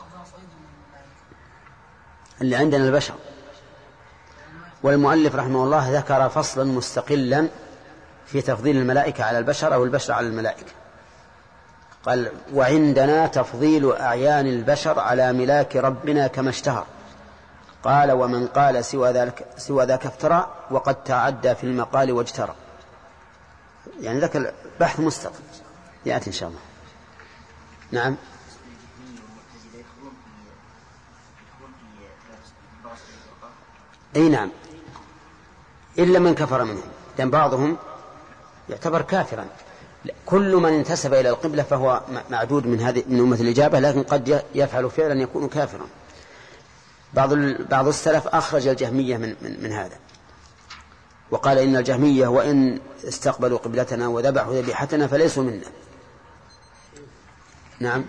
[SPEAKER 2] اللي عندنا البشر. والمؤلف رحمه الله ذكر فصلا مستقلا في تفضيل الملائكة على البشر أو البشر على الملائكة، قال: وعندنا تفضيل أعيان البشر على ملاك ربنا كما اشتهر. قال: ومن قال سوى ذلك سوى ذاك افترى، وقد تعدى في المقال واجترى. يعني ذاك بحث مستقل يأتي إن شاء الله. نعم. أي نعم، إلا من كفر منهم، لأن بعضهم يعتبر كافرا. كل من انتسب إلى القبلة فهو معدود من هذه من أمة الإجابة، لكن قد يفعل فعلا يكون كافرا. بعض بعض السلف أخرج الجهمية من, من, من هذا، وقال إن الجهمية وإن استقبلوا قبلتنا وذبحوا ذبيحتنا فليسوا منا. نعم.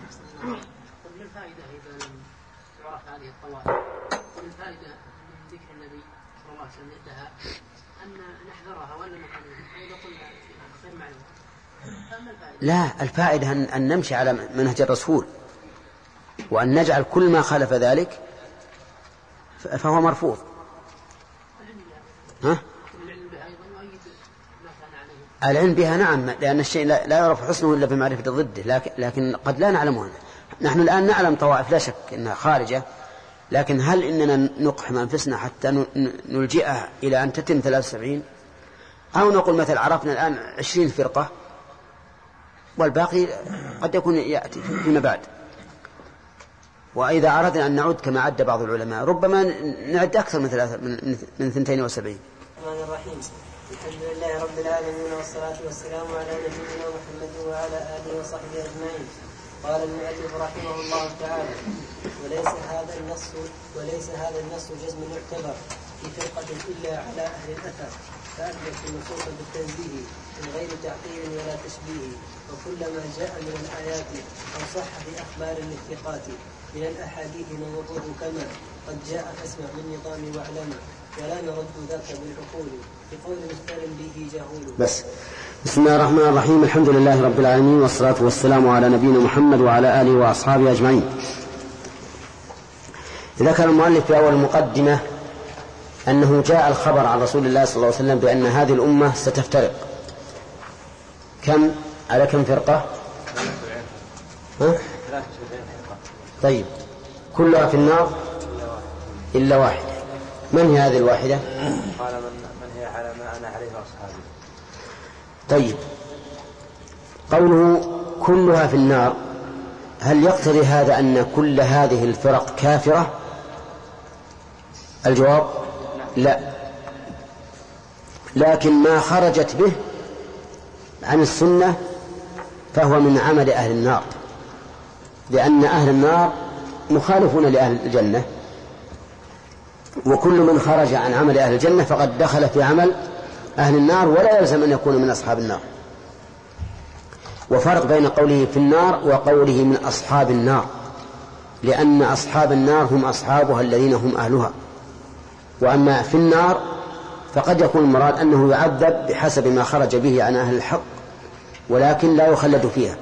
[SPEAKER 2] لا، الفائدة أن نمشي على منهج الرسول، وأن نجعل كل ما خالف ذلك فهو مرفوض. ها؟ العلم بها نعم، لأن الشيء لا يعرف حسنه إلا بمعرفة ضده، لكن قد لا نعلمه. نحن الآن نعلم طوائف لا شك أنها خارجة، لكن هل إننا نقحم أنفسنا حتى نلجئها إلى أن تتم ثلاث وسبعين، أو نقول مثل عرفنا الآن عشرين فرقة والباقي قد يكون يأتي فيما بعد. وإذا أردنا أن نعد كما عد بعض العلماء ربما نعد أكثر من ثلاثة من من اثنتين وسبعين.
[SPEAKER 6] الرحمن الرحيم. الحمد لله رب العالمين، والصلاة والسلام على نبينا محمد وعلى آله وصحبه أجمعين. قال المؤلف رحمه الله تعالى: وليس هذا النص وليس هذا النص جزم يعتبر في فرقة إلا على أهل الأثر، فأثبت النصوص بالتنزيه من غير تعطيل ولا تشبيه، وكلما جاء من الآيات أو صح في أخبار الاتقات من الأحاديث نوضه كما قد جاء فاسمع من نظام واعلم، ولا نرد ذاك بالعقول بقول مختار به جهول.
[SPEAKER 2] بس. بسم الله الرحمن الرحيم. الحمد لله رب العالمين، والصلاة والسلام على نبينا محمد وعلى آله وأصحابه أجمعين. ذكر المؤلف في أول المقدمة أنه جاء الخبر عن رسول الله صلى الله عليه وسلم بأن هذه الأمة ستفترق. كم على كم فرقة؟ ها؟ طيب، كلها في النار إلا واحدة. من هي هذه الواحدة؟
[SPEAKER 5] قال من هي على ما أنا عليه وأصحابي.
[SPEAKER 2] طيب، قوله كلها في النار، هل يقتضي هذا أن كل هذه الفرق كافرة؟ الجواب لا. لكن ما خرجت به عن السنة فهو من عمل أهل النار، لأن أهل النار مخالفون لأهل الجنة، وكل من خرج عن عمل أهل الجنة فقد دخل في عمل أهل النار، ولا يلزم أن يكون من أصحاب النار. وفرق بين قوله في النار وقوله من أصحاب النار، لأن أصحاب النار هم أصحابها الذين هم أهلها، وأما في النار فقد يكون المراد أنه يعذب بحسب ما خرج به عن أهل الحق، ولكن لا يخلد فيها.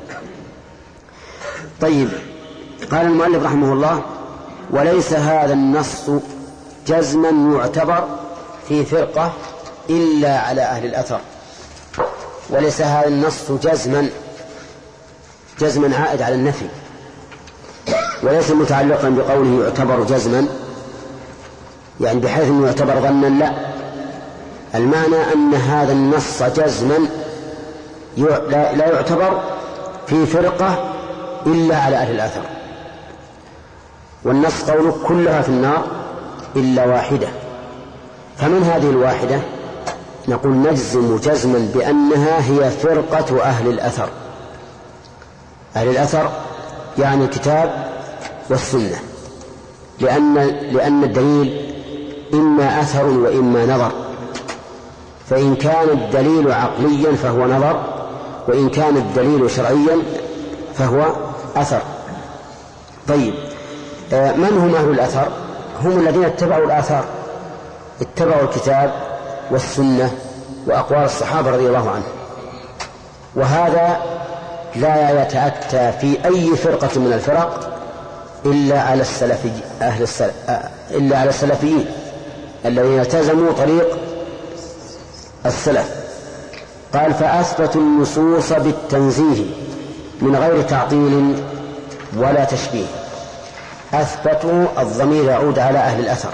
[SPEAKER 2] طيب، قال المؤلف رحمه الله: وليس هذا النص جزما يعتبر في فرقة إلا على أهل الأثر. وليس هذا النص جزما، جزما عائد على النفي، وليس متعلقا بقوله يعتبر جزما يعني بحيث أنه يعتبر ظنا، لا، المعنى أن هذا النص جزما لا يعتبر في فرقة إلا على أهل الأثر. والنص قوله كلها في النار إلا واحدة، فمن هذه الواحدة؟ نقول نجزم جزما بأنها هي فرقة أهل الأثر. أهل الأثر يعني الكتاب والسنة، لأن, لأن الدليل إما أثر وإما نظر، فإن كان الدليل عقليا فهو نظر، وإن كان الدليل شرعيا فهو أثر. طيب، من هم أهل الأثر؟ هم الذين اتبعوا الآثار، اتبعوا الكتاب والسنة وأقوال الصحابة رضي الله عنهم. وهذا لا يتأتى في أي فرقة من الفرق إلا على السلفي أهل السلف إلا على السلفيين الذين التزموا طريق السلف. قال: فأثبتوا النصوص بالتنزيه من غير تعطيل ولا تشبيه. أثبتوا، الضمير يعود على أهل الأثر،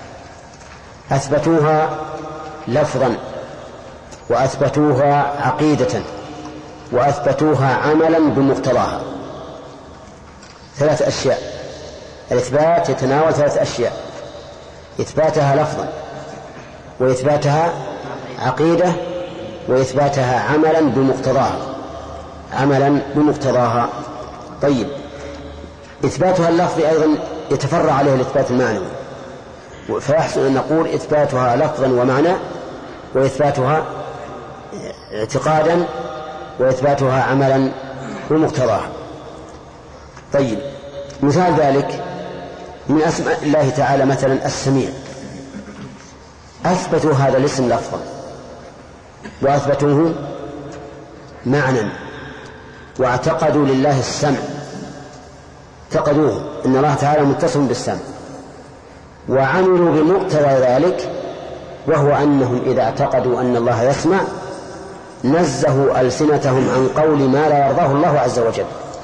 [SPEAKER 2] أثبتوها لفظا، وأثبتوها عقيدة، وأثبتوها عملا بمقتضاها. ثلاث أشياء. الإثبات يتناول ثلاث أشياء: إثباتها لفظا، وإثباتها عقيدة، وإثباتها عملا بمقتضاها عملا بمقتضاها طيب، إثباتها اللفظ أيضا يتفرع عليه الإثبات المعنوي، فيحسن أن نقول إثباتها لفظا ومعنى، وإثباتها اعتقادا، وإثباتها عملا بمقتضاها. طيب، مثال ذلك من أسماء الله تعالى مثلا السميع، أثبتوا هذا الاسم لفظا، وأثبتوه معنى، واعتقدوا لله السمع، اعتقدوه إن الله تعالى متصل بالسمع، وعملوا بمقتضى ذلك، وهو أنهم إذا اعتقدوا أن الله يسمع نزهوا ألسنتهم عن قول ما لا يرضاه الله عز وجل.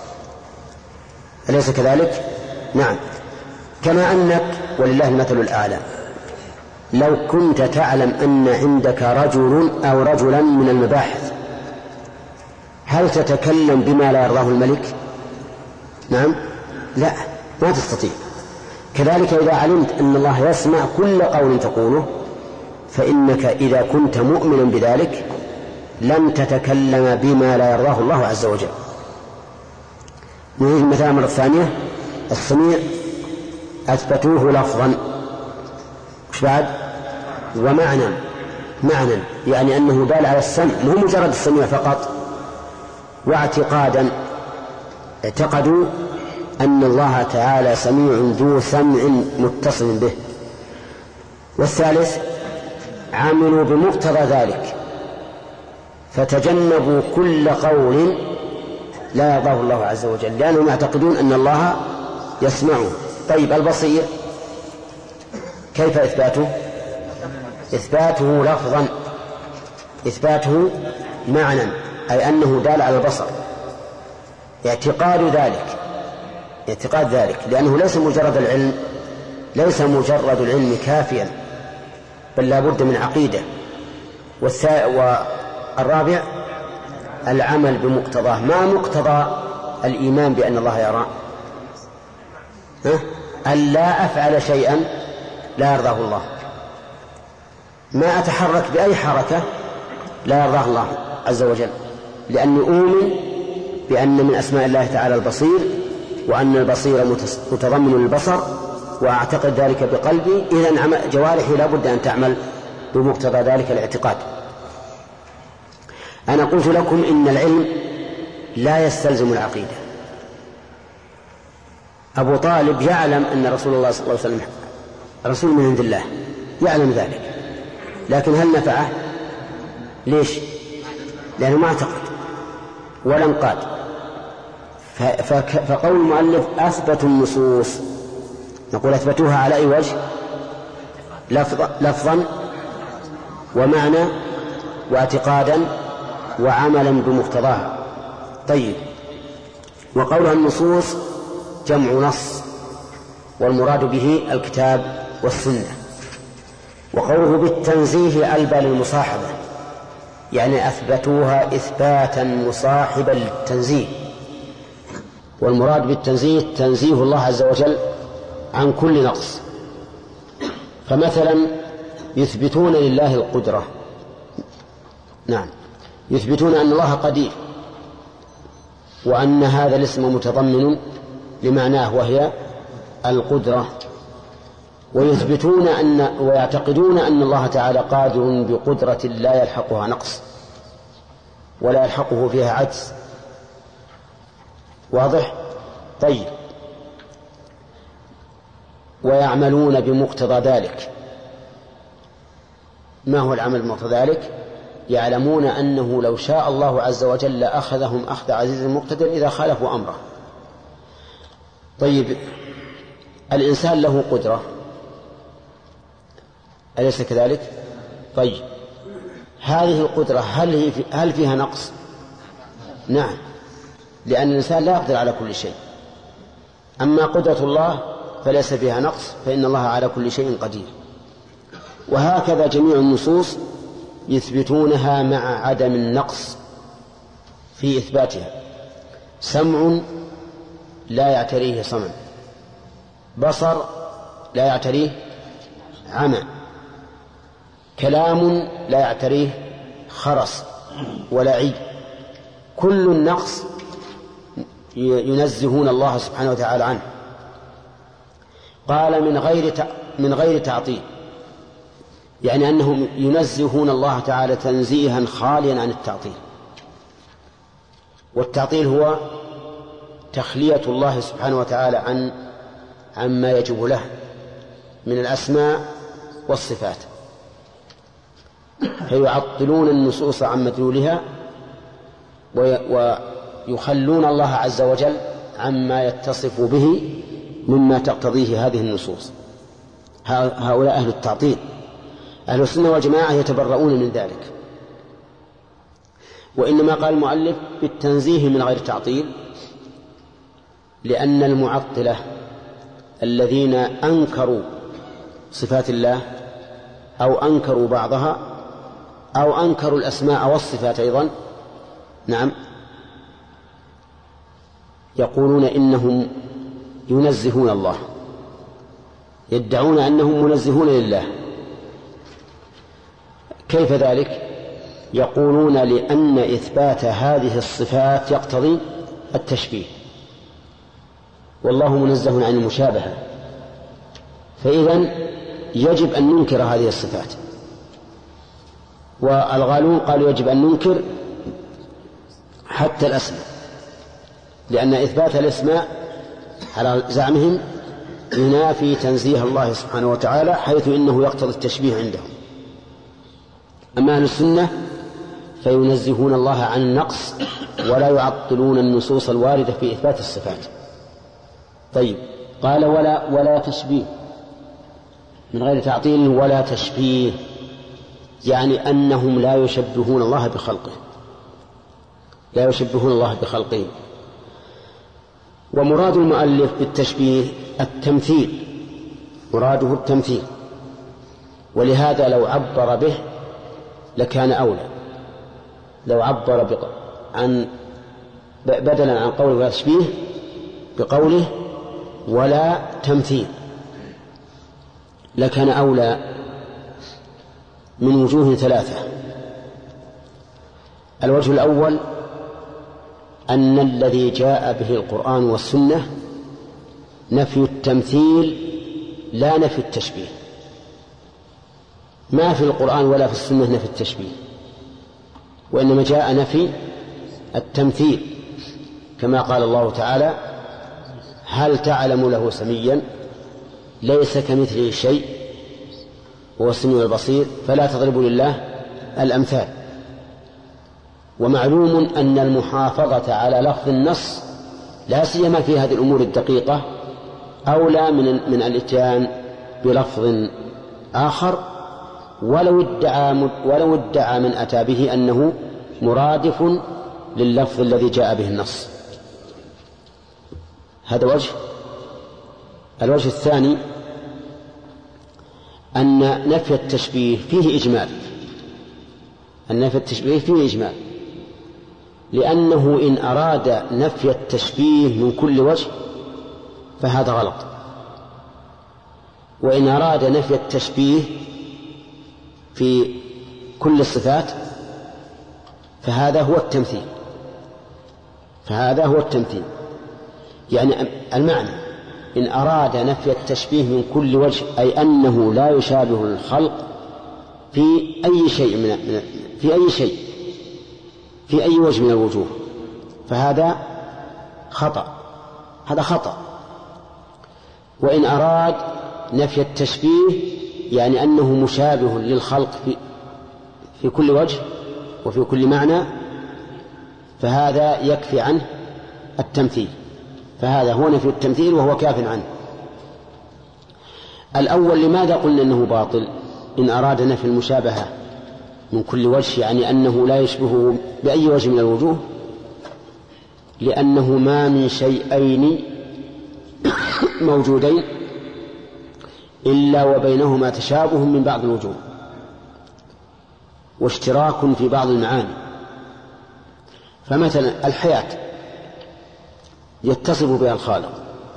[SPEAKER 2] أليس كذلك؟ نعم. كما أنك ولله المثل الأعلى لو كنت تعلم أن عندك رجل أو رجلا من المباحث، هل تتكلم بما لا يرضاه الملك؟ نعم، لا، ما تستطيع. كذلك إذا علمت أن الله يسمع كل قول تقوله، فإنك إذا كنت مؤمنا بذلك لن تتكلم بما لا يرضاه الله عز وجل. نريد المثال مرة ثانية: السميع أثبتوه لفظا، وش بعد؟ ومعنى، معنى يعني أنه دال على السمع، مو مجرد السميع فقط. واعتقادا، اعتقدوا أن الله تعالى سميع ذو سمع متصل به. والثالث عملوا بمقتضى ذلك، فتجنبوا كل قول لا يرضاه الله عز وجل، لأنهم يعتقدون أن الله يسمعه. طيب، البصير كيف إثباته؟ إثباته لفظا، إثباته معنى، أي أنه دال على البصر. اعتقاد ذلك، اعتقاد ذلك لأنه ليس مجرد العلم، ليس مجرد العلم كافيا، بل لا بد من عقيدة. والرابع العمل بمقتضاه. ما مقتضى الإيمان بأن الله يرى؟ أن لا أفعل شيئا لا يرضاه الله، ما أتحرك بأي حركة لا يرضاه الله عز وجل، لأني أؤمن بأن من أسماء الله تعالى البصير، وأن البصير متضمن للبصر، وأعتقد ذلك بقلبي، إذن جوارحي لا بد أن تعمل بمقتضى ذلك الاعتقاد. أنا قلت لكم إن العلم لا يستلزم العقيدة. أبو طالب يعلم أن رسول الله صلى الله عليه وسلم رسول من عند الله، يعلم ذلك، لكن هل نفعه؟ ليش؟ لأنه ما اعتقد ولا انقاد. فقول المؤلف أثبتوا النصوص، نقول أثبتوها على أي وجه؟ لفظا ومعنى واعتقادا وعملا بمقتضاها. طيب، وقولها النصوص جمع نص، والمراد به الكتاب والسنة. وقوله بالتنزيه ألبى للمصاحبة، يعني أثبتوها إثباتا مصاحبا للتنزيه، والمراد بالتنزيه تنزيه الله عز وجل عن كل نقص. فمثلا يثبتون لله القدرة، نعم، يثبتون أن الله قدير، وأن هذا الاسم متضمن لمعناه وهي القدرة. ويثبتون أن ويعتقدون أن الله تعالى قادر بقدرة لا يلحقها نقص ولا يلحقه فيها عجز. واضح؟ طيب، ويعملون بمقتضى ذلك. ما هو العمل بمقتضى ذلك؟ يعلمون أنه لو شاء الله عز وجل أخذهم أخذ عزيز مقتدر إذا خالفوا أمره. طيب، الإنسان له قدرة، أليس كذلك؟ طيب، هذه القدرة هل, هي في هل فيها نقص؟ نعم، لأن الإنسان لا يقدر على كل شيء. أما قدرة الله فليس فيها نقص، فإن الله على كل شيء قدير. وهكذا جميع النصوص يثبتونها مع عدم النقص في إثباتها. سمع لا يعتريه صمم، بصر لا يعتريه عمى، كلام لا يعتريه خرس ولا عي. كل النقص ينزهون الله سبحانه وتعالى عنه. قال من غير من غير تعطيل، يعني أنهم ينزهون الله تعالى تنزيها خاليا عن التعطيل. والتعطيل هو تخلية الله سبحانه وتعالى عن عما يجب له من الأسماء والصفات، فيعطلون النصوص عن مدلولها ويخلون الله عز وجل عما يتصف به مما تقتضيه هذه النصوص. هؤلاء أهل التعطيل. أهل السنة والجماعة يتبرؤون من ذلك. وإنما قال المؤلف بالتنزيه من غير تعطيل، لأن المعطلة الذين أنكروا صفات الله أو أنكروا بعضها أو أنكروا الأسماء والصفات أيضا، نعم، يقولون إنهم ينزهون الله، يدعون أنهم منزهون لله. كيف ذلك؟ يقولون لأن إثبات هذه الصفات يقتضي التشبيه، والله منزه عن المشابهة، فإذن يجب أن ننكر هذه الصفات. والغالون قالوا يجب أن ننكر حتى الأسماء، لأن إثبات الأسماء على زعمهم ينافي تنزيه الله سبحانه وتعالى، حيث إنه يقتضي التشبيه عندهم. أما أهل السنة فينزهون الله عن النقص ولا يعطلون النصوص الواردة في إثبات الصفات. طيب، قال ولا ولا تشبيه، من غير تعطيل ولا تشبيه، يعني أنهم لا يشبهون الله بخلقه، لا يشبهون الله بخلقه. ومراد المؤلف بالتشبيه التمثيل، مراده التمثيل، ولهذا لو عبر به لكان أولى، لو عبر عن بدلا عن قوله ولا تشبيه بقوله ولا تمثيل لكان أولى. من وجوه ثلاثة. الوجه الأول أن الذي جاء به القرآن والسنة نفي التمثيل لا نفي التشبيه، ما في القرآن ولا في السنة نفي التشبيه، وإنما جاء نفي التمثيل، كما قال الله تعالى: هل تعلم له سميا ليس كمثله شيء وهو السميع البصير فلا تضربوا لله الأمثال. ومعلوم أن المحافظة على لفظ النص لا سيما في هذه الأمور الدقيقة أولى من من الإتيان بلفظ آخر ولو ادعى ولو ادعى من أتى به أنه مرادف لللفظ الذي جاء به النص. هذا وجه. الوجه الثاني أن نفي التشبيه فيه إجمال، أن نفي التشبيه فيه إجمال، لأنه إن أراد نفي التشبيه من كل وجه فهذا غلط، وإن أراد نفي التشبيه في كل الصفات فهذا هو التمثيل، فهذا هو التمثيل. يعني المعنى إن أراد نفي التشبيه من كل وجه أي أنه لا يشابه الخلق في أي شيء من في أي شيء في أي وجه من الوجوه فهذا خطأ، هذا خطأ. وإن أراد نفي التشبيه يعني أنه مشابه للخلق في في كل وجه وفي كل معنى فهذا يكفي عنه التمثيل، فهذا هو نفي التمثيل وهو كاف عنه. الأول لماذا قلنا أنه باطل؟ إن أراد نفي المشابهة من كل وجه يعني أنه لا يشبهه بأي وجه من الوجوه، لأنه ما من شيئين موجودين إلا وبينهما تشابه من بعض الوجوه واشتراك في بعض المعاني. فمثلا الحياة يتصف بها الخالق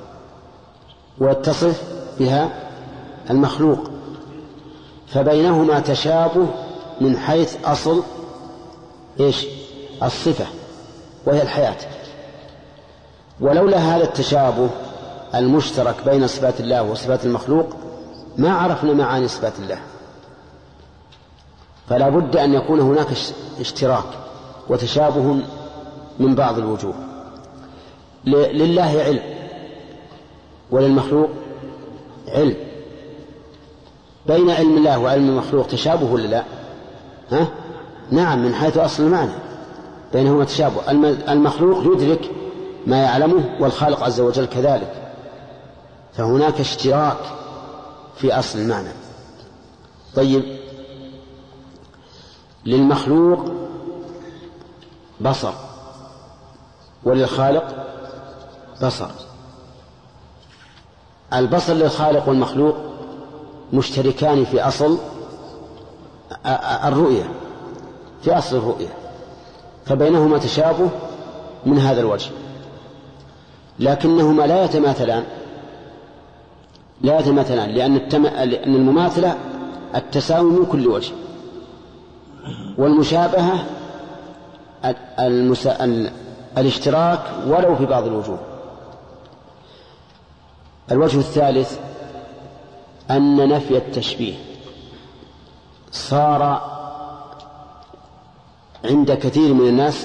[SPEAKER 2] ويتصف بها المخلوق، فبينهما تشابه من حيث أصل إيش؟ الصفة وهي الحياة. ولولا هذا التشابه المشترك بين صفات الله وصفات المخلوق ما عرفنا معاني صفات الله، فلا بد أن يكون هناك اشتراك وتشابه من بعض الوجوه. لله علم وللمخلوق علم، بين علم الله وعلم المخلوق تشابه ولا لا؟ ها؟ نعم، من حيث أصل المعنى بينهما تشابه. المخلوق يدرك ما يعلمه والخالق عز وجل كذلك، فهناك اشتراك في أصل المعنى. طيب، للمخلوق بصر وللخالق بصر. البصر للخالق والمخلوق مشتركان في أصل الرؤية، في أصل الرؤية، فبينهما تشابه من هذا الوجه، لكنهما لا يتماثلان لا يتماثلان لأن, التم... لأن المماثلة التساوي من كل وجه، والمشابهة المس... الاشتراك ولو في بعض الوجوه. الوجه الثالث أن نفي التشبيه صار عند كثير من الناس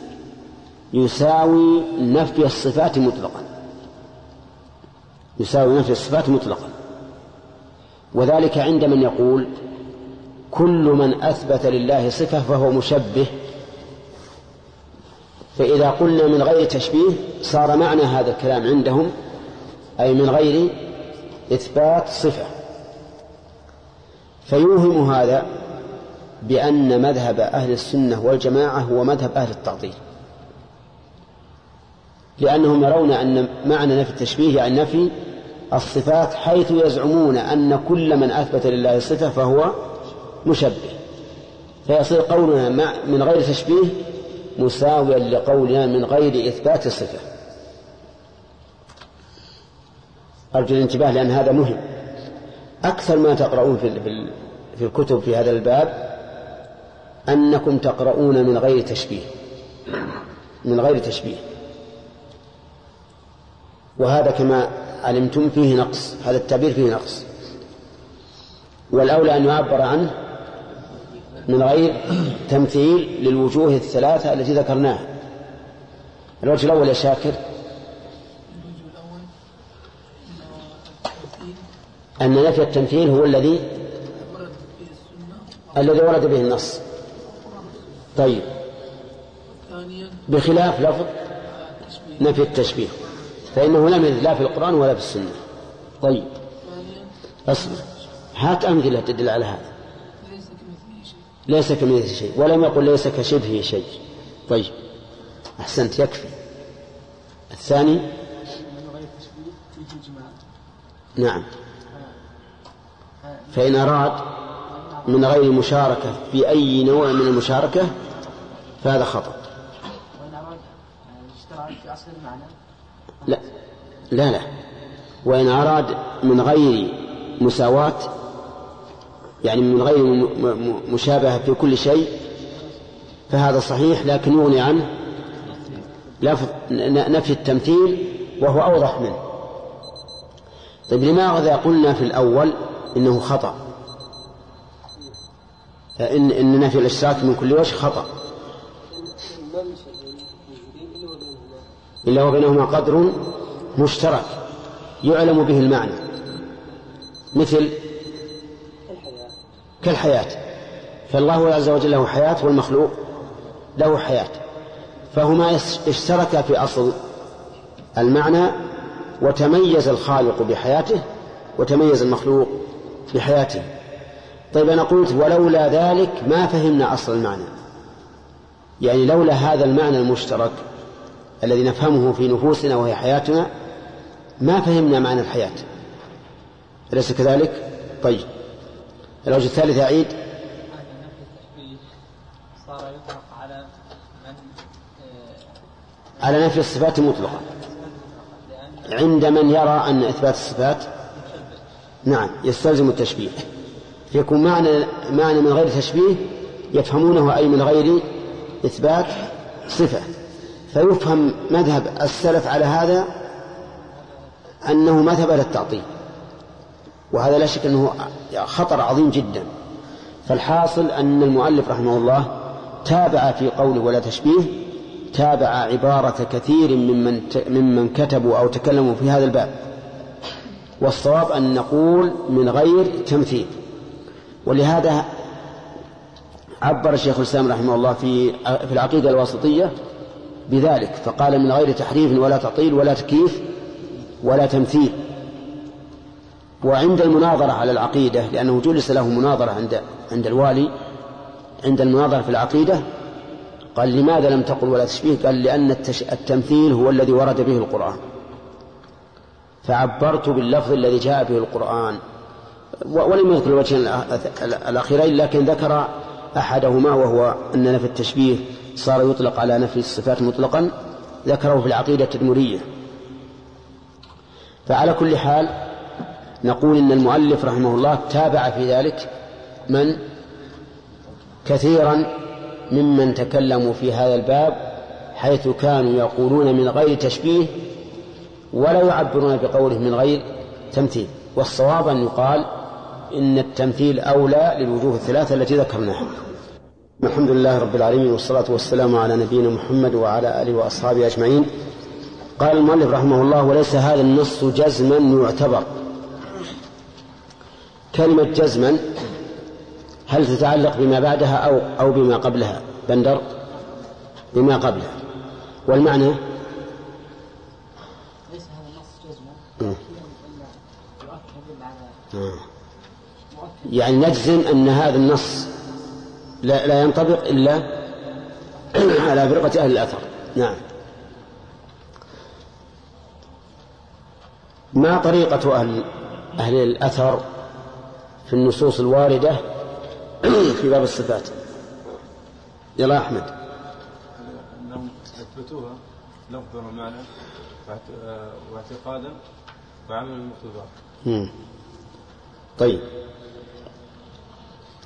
[SPEAKER 2] يساوي نفي الصفات مطلقا، يساوي نفي الصفات مطلقا، وذلك عند من يقول كل من أثبت لله صفة فهو مشبه، فإذا قلنا من غير تشبيه صار معنى هذا الكلام عندهم أي من غير إثبات صفة، فيوهم هذا بأن مذهب أهل السنة والجماعة هو مذهب أهل التعطيل، لأنهم يرون أن معنى نفي التشبيه يعني نفي الصفات، حيث يزعمون أن كل من أثبت لله صفة فهو مشبه، فيصير قولنا من غير تشبيه مساويا لقولنا من غير إثبات الصفة. أرجو الانتباه لأن هذا مهم. أكثر ما تقرؤون في في الكتب في هذا الباب أنكم تقرؤون من غير تشبيه من غير تشبيه وهذا كما علمتم فيه نقص، هذا التعبير فيه نقص، والأولى أن يعبر عنه من غير تمثيل للوجوه الثلاثة التي ذكرناها. الوجه الأول يا شاكر أن نفي التمثيل هو الذي الذي ورد به النص. طيب، بخلاف لفظ نفي التشبيه فإنه لم يرد لا في القرآن ولا في السنة. طيب أصبر، هات أمثلة تدل على هذا. ليس كمثله شيء، ولم يقل ليس كشبهه شيء. طيب أحسنت، يكفي. الثاني نعم، فإن أراد من غير مشاركة في أي نوع من المشاركة فهذا خطأ. لا لا لا، وإن أراد من غير مساواة يعني من غير مشابهة في كل شيء فهذا صحيح، لكن يغني عنه لفظ نفي التمثيل وهو أوضح منه. طيب لماذا قلنا في الأول إنه خطأ؟ إن, إن نفي الإشراك من كل وجه خطأ إلا وبينهما قدر مشترك يعلم به المعنى، مثل كالحياة، فالله عز وجل له حياة والمخلوق له حياة، فهما اشتركا في أصل المعنى، وتميز الخالق بحياته وتميز المخلوق بحياته. طيب أنا قلت ولولا ذلك ما فهمنا أصل المعنى، يعني لولا هذا المعنى المشترك الذي نفهمه في نفوسنا وهي حياتنا ما فهمنا معنى الحياة، أليس كذلك؟ طيب الوجه الثالث أعيد.
[SPEAKER 3] صار يطلق على من
[SPEAKER 2] على نفي الصفات مطلقا عند من يرى أن إثبات الصفات نعم يستلزم التشبيه، فيكون معنى معنى من غير تشبيه يفهمونه أي من غير إثبات صفة، فيفهم مذهب السلف على هذا أنه مذهب للتعطيل، وهذا لا شك أنه خطر عظيم جدا. فالحاصل أن المؤلف رحمه الله تابع في قوله ولا تشبيه، تابع عبارة كثير ممن ممن كتبوا أو تكلموا في هذا الباب، والصواب أن نقول من غير تمثيل. ولهذا عبر الشيخ الإسلام رحمه الله في في العقيدة الواسطية بذلك، فقال من غير تحريف ولا تعطيل ولا تكييف ولا تمثيل. وعند المناظرة على العقيدة، لأنه جلس له مناظرة عند عند الوالي عند المناظرة في العقيدة، قال لماذا لم تقل ولا تشبيه؟ قال لأن التمثيل هو الذي ورد به القرآن، فعبرت باللفظ الذي جاء به القرآن. ولم يذكر الوجهين الأخيرين، لكن ذكر أحدهما وهو أن نفي التشبيه صار يطلق على نفي الصفات مطلقا، ذكره في العقيدة التدمرية. فعلى كل حال نقول إن المؤلف رحمه الله تابع في ذلك من كثيرا ممن تكلموا في هذا الباب، حيث كانوا يقولون من غير تشبيه ولا يعبرون بقوله من غير تمثيل. والصواب أن يقال إن التمثيل أولى للوجوه الثلاثة التي ذكرناها. الحمد لله رب العالمين، والصلاة والسلام على نبينا محمد وعلى آله وأصحابه أجمعين. قال المؤلف رحمه الله: وليس هذا النص جزما يعتبر. كلمة جزما هل تتعلق بما بعدها أو أو بما قبلها؟ بندر بما قبلها. والمعنى
[SPEAKER 4] ليس هذا النص جزما يؤكد على
[SPEAKER 2] يعني نجزم أن هذا النص لا, لا ينطبق إلا على فرقة أهل الأثر. نعم. ما طريقة أهل, أهل الأثر في النصوص الواردة في باب الصفات؟ يلا أحمد.
[SPEAKER 8] أنهم أثبتوها لفظا ومعنى واعتقادا وعمل المقتضى.
[SPEAKER 2] طيب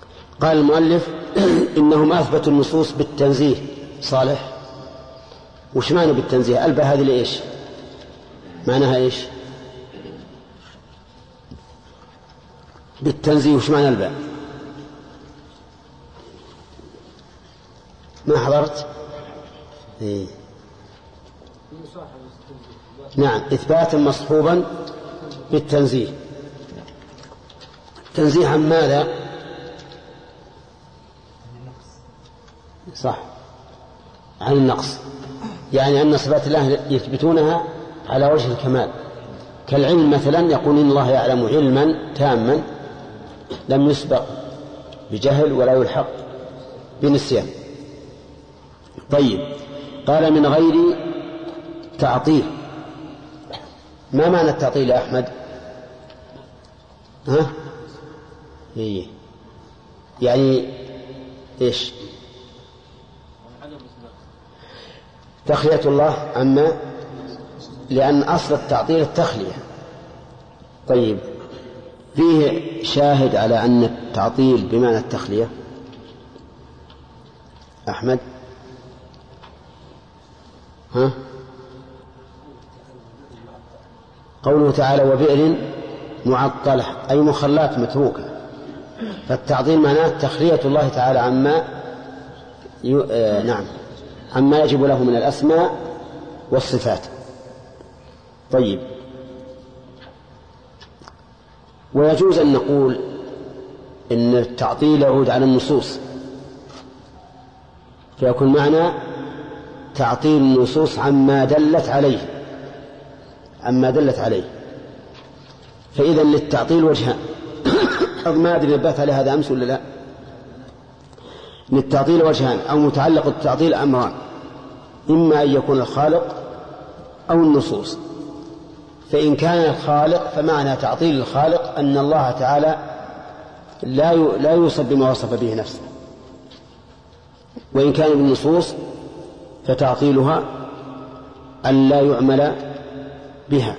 [SPEAKER 2] قال المؤلف إنهم أثبتوا النصوص بالتنزيه. صالح، وش معنى بالتنزيه؟ الباء هذه لإيش؟ معناها إيش بالتنزيه؟ وش معنى الباء؟ ما حضرت؟ إيه؟ نعم، إثباتا مصحوبا بالتنزيه. تنزيه عن ماذا؟ صح، عن النقص، يعني أن صفات الله يثبتونها على وجه الكمال، كالعلم مثلا، يقول إن الله يعلم علما تاما لم يسبق بجهل ولا يلحق بنسيان. طيب، قال من غير تعطيل. ما معنى التعطيل يا أحمد؟ ها؟ إيه؟ يعني إيش؟ تخلية الله عما، لأن أصل التعطيل التخلية. طيب، فيه شاهد على أن التعطيل بمعنى التخلية؟ أحمد؟ ها؟ قوله تعالى وبئر معطلة، أي مخلات متروكة. فالتعطيل معناه تخلية الله تعالى عما ي... آه نعم عما يجب له من الأسماء والصفات. طيب، ويجوز أن نقول إن التعطيل يعود على النصوص، فيكون معنى تعطيل النصوص عما دلت عليه عما دلت عليه فإذا للتعطيل وجهان. ما أدري نبهت على هذا أمس ولا لا. للتعطيل وجهان، أو متعلق التعطيل أمران، إما أن يكون الخالق أو النصوص. فإن كان الخالق فمعنى تعطيل الخالق أن الله تعالى لا لا يوصف بما وصف به نفسه، وإن كان بالنصوص فتعطيلها أن لا يعمل بها،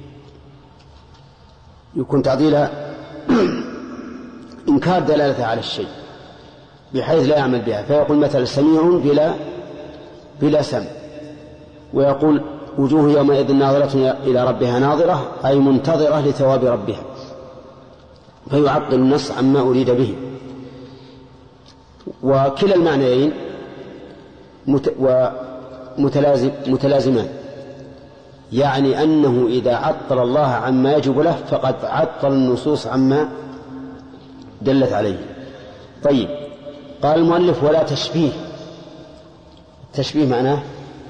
[SPEAKER 2] يكون تعطيلها إنكار دلالة على الشيء بحيث لا يعمل بها، فيقول مثلا سميع بلا بلا سمع، ويقول وجوه يومئذ ناظرة إلى ربها ناظرة، أي منتظرة لثواب ربها، فيعطل النص عما أريد به. وكلا المعنيين ومتلازم متلازمان، يعني أنه إذا عطل الله عما يجب له فقد عطل النصوص عما دلت عليه. طيب، قال المؤلف ولا تشبيه. التشبيه معناه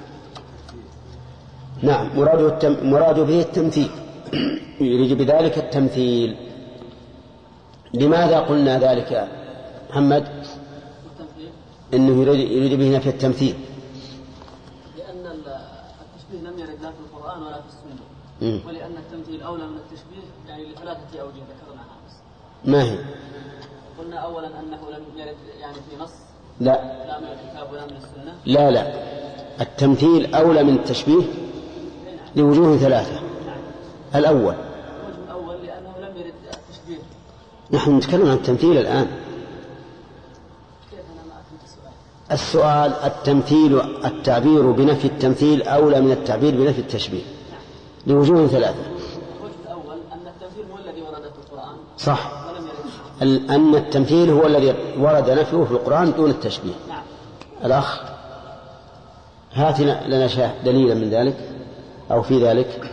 [SPEAKER 2] نعم مراده, التم... مراده به التمثيل، يريد بذلك التمثيل. لماذا قلنا ذلك يا محمد؟ إنه يريد, يريد به نفي التمثيل،
[SPEAKER 9] لأن التشبيه لم يرد لا في القرآن ولا في السنة، م. ولأن التمثيل أولى من التشبيه، يعني لثلاثة أوجه ذكرناها.
[SPEAKER 2] ما هي؟
[SPEAKER 9] قلنا أولا أنه لم يرد يعني في نص،
[SPEAKER 2] لا
[SPEAKER 9] لا من الكتاب ولا من السنة.
[SPEAKER 2] لا لا التمثيل أولى من التشبيه لوجوه ثلاثة. الأول
[SPEAKER 9] الوجه الأول لأنه لم يرد التشبيه.
[SPEAKER 2] نحن نتكلم عن التمثيل الآن.
[SPEAKER 9] كيف أنا ما أفهم السؤال؟
[SPEAKER 2] السؤال التمثيل، التعبير بنفي التمثيل أولى من التعبير بنفي التشبيه لوجوه ثلاثة.
[SPEAKER 9] الوجه الأول أن التمثيل هو الذي ورد في القرآن،
[SPEAKER 2] صح،
[SPEAKER 9] ولم يرد
[SPEAKER 2] أن التمثيل هو الذي ورد نفيه في القرآن دون التشبيه.
[SPEAKER 9] نعم.
[SPEAKER 2] الأخ هات لنا شاهد دليلا من ذلك أو في ذلك.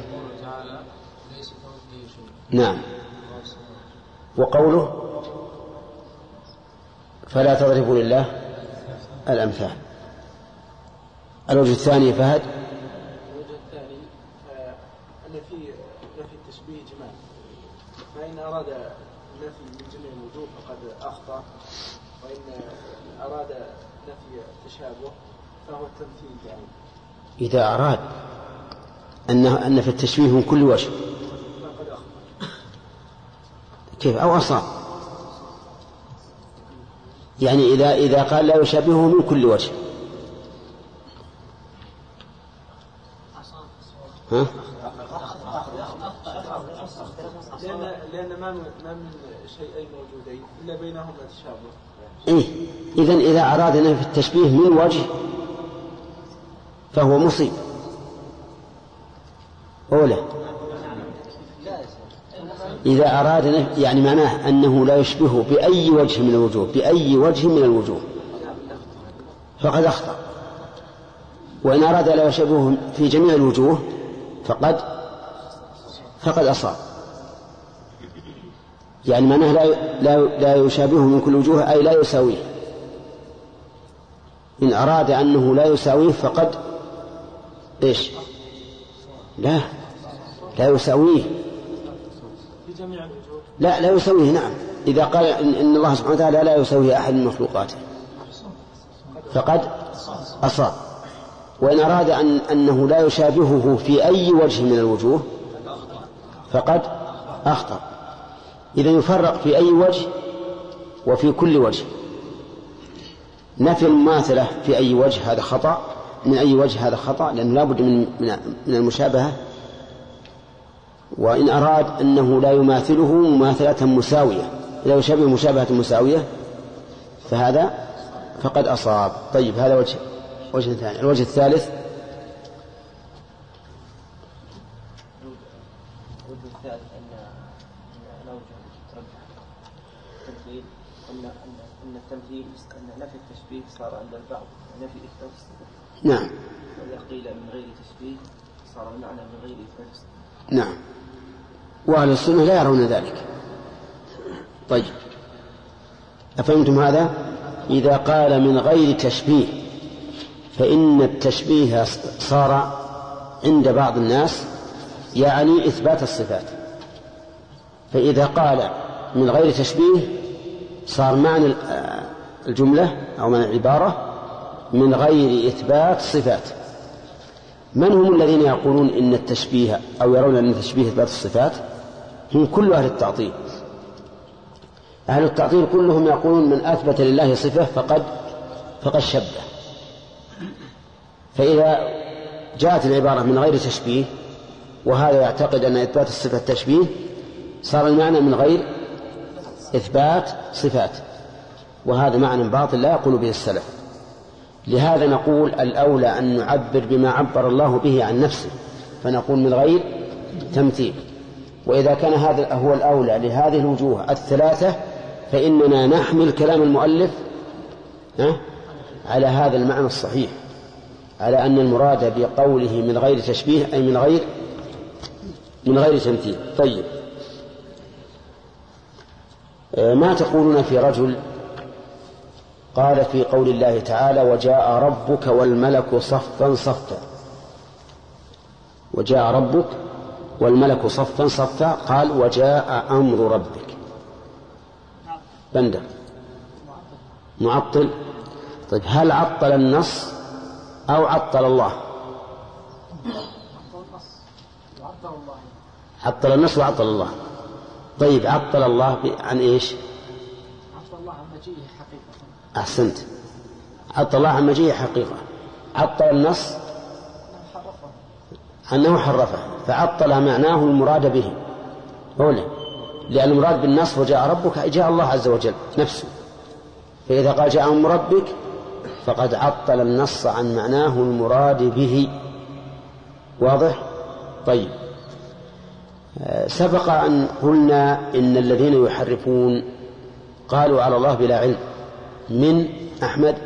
[SPEAKER 2] نعم. وقوله فلا تضربوا لله الأمثال. الوجه الثاني فهد.
[SPEAKER 10] الوجه الثاني أن في نفي التشبيه جمال، فإن أراد نفي من جميع الوجوه فقد أخطأ، وإن أراد نفي التشابه فهو التمثيل. يعني
[SPEAKER 2] إذا أراد أن أن في التشبيه من كل وجه
[SPEAKER 10] فقد أخطأ.
[SPEAKER 2] كيف؟ أو أصاب، يعني إذا إذا قال لا يشابهه من كل وجه ها؟
[SPEAKER 10] لأن لأن ما من ما من شيئين موجودين إلا بينهما تشابه.
[SPEAKER 2] إيه إذن إذا أرادنا في التشبيه من وجه فهو مصيب. أولى إذا أراد يعني معناه أنه لا يشبهه بأي وجه من الوجوه بأي وجه من الوجوه فقد أخطأ، وإن أراد لا يشبهه في جميع الوجوه فقد فقد أصاب. يعني معناه لا لا لا يشابهه من كل وجوه أي لا يساويه. إن أراد أنه لا يساويه فقد إيش؟ لا لا يساويه لا لا يسويه. نعم إذا قال إن الله سبحانه وتعالى لا يسويه أحد من مخلوقاته فقد أصاب. وإن أراد أن أنه لا يشابهه في أي وجه من الوجوه فقد أخطأ. إذا يفرق في أي وجه وفي كل وجه. نفي المماثلة في أي وجه هذا خطأ، من أي وجه هذا خطأ، لأنه لا بد من من المشابهة. وإن أراد أنه لا يماثله مماثلة مساوية، لا يشابه مشابهة مساوية، فهذا فقد أصاب. طيب هذا وجه وجه ثاني. الوجه الثالث
[SPEAKER 5] الوجه الثالث أن الأوجه ترجح التمثيل أن أن التمثيل أن نفي التشبيه صار عند البعض نفي إثبات الصفة.
[SPEAKER 2] نعم.
[SPEAKER 5] وإذا قيل من غير تشبيه صار المعنى من غير إثبات الصفة.
[SPEAKER 2] نعم. وأهل السنة لا يرون ذلك. طيب أفهمتم هذا؟ إذا قال من غير تشبيه فإن التشبيه صار عند بعض الناس يعني إثبات الصفات. فإذا قال من غير تشبيه صار معنى الجملة أو معنى العبارة من غير إثبات صفات. من هم الذين يقولون إن التشبيه أو يرون أن التشبيه إثبات الصفات؟ هم كل أهل التعطيل. أهل التعطيل كلهم يقولون من أثبت لله صفة فقد فقد شبه. فإذا جاءت العبارة من غير تشبيه وهذا يعتقد أن إثبات الصفة تشبيه صار المعنى من غير إثبات صفات، وهذا معنى باطل لا يقول به السلف. لهذا نقول الأولى أن نعبر بما عبر الله به عن نفسه، فنقول من غير تمثيل. وإذا كان هذا هو الأولى لهذه الوجوه الثلاثة فإننا نحمل كلام المؤلف على هذا المعنى الصحيح، على أن المراد بقوله من غير تشبيه أي من غير من غير تمثيل. طيب ما تقولون في رجل قال في قول الله تعالى وجاء ربك والملك صفا صفا، وجاء ربك والملك صفا صفا، قال وجاء أمر ربك. بندر معطل. طيب هل عطل النص أو عطل الله؟ عطل النص وعطل الله. طيب عطل الله عن إيش؟
[SPEAKER 6] عطل الله عن مجيئه حقيقة.
[SPEAKER 2] أحسنت. عطل الله عن مجيئه حقيقة. عطل النص أنه حرفه، فعطل معناه المراد به أولا، لأن المراد بالنص وجاء ربك جاء الله عز وجل نفسه. فإذا قال جاء أمر ربك فقد عطل النص عن معناه المراد به. واضح؟ طيب سبق أن قلنا إن الذين يحرفون قالوا على الله بلا علم من أحمد.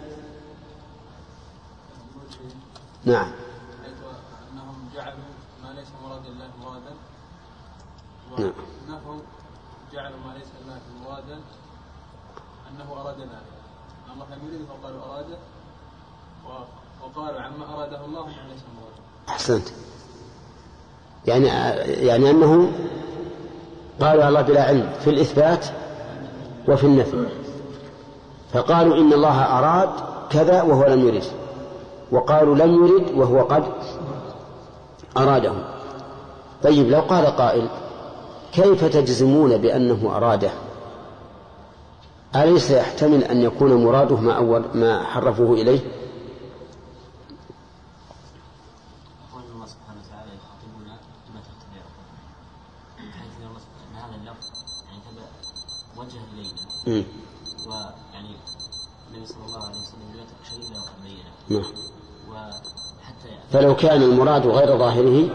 [SPEAKER 2] نعم.
[SPEAKER 8] أنهم جعلوا ما ليس مراد الله مرادا،
[SPEAKER 2] نعم.
[SPEAKER 8] ونفوا جعلوا ما ليس الله مرادا أنه أراد ذلك. الله لم يريد فقالوا أراده، وقالوا عما أراده الله ما ليس مرادا.
[SPEAKER 2] أحسنت. يعني يعني أنهم قالوا الله بلا علم في الإثبات وفي النفي، فقالوا إن الله أراد كذا وهو لم يرد، وقالوا لم يرد وهو قد أراده. طيب لو قال قائل كيف تجزمون بأنه أراده؟ أليس يحتمل أن يكون مراده ما أول ما حرفوه إليه؟
[SPEAKER 11] الله سبحانه وتعالى يخاطبنا بما تقتضي عقولنا، حيث يرى الله سبحانه هذا اللفظ يعني تبع وجه إلينا، ويعني النبي صلى الله عليه وسلم لا شريك له وقد بينه.
[SPEAKER 2] نعم.
[SPEAKER 11] وحتى
[SPEAKER 2] فلو كان المراد غير ظاهره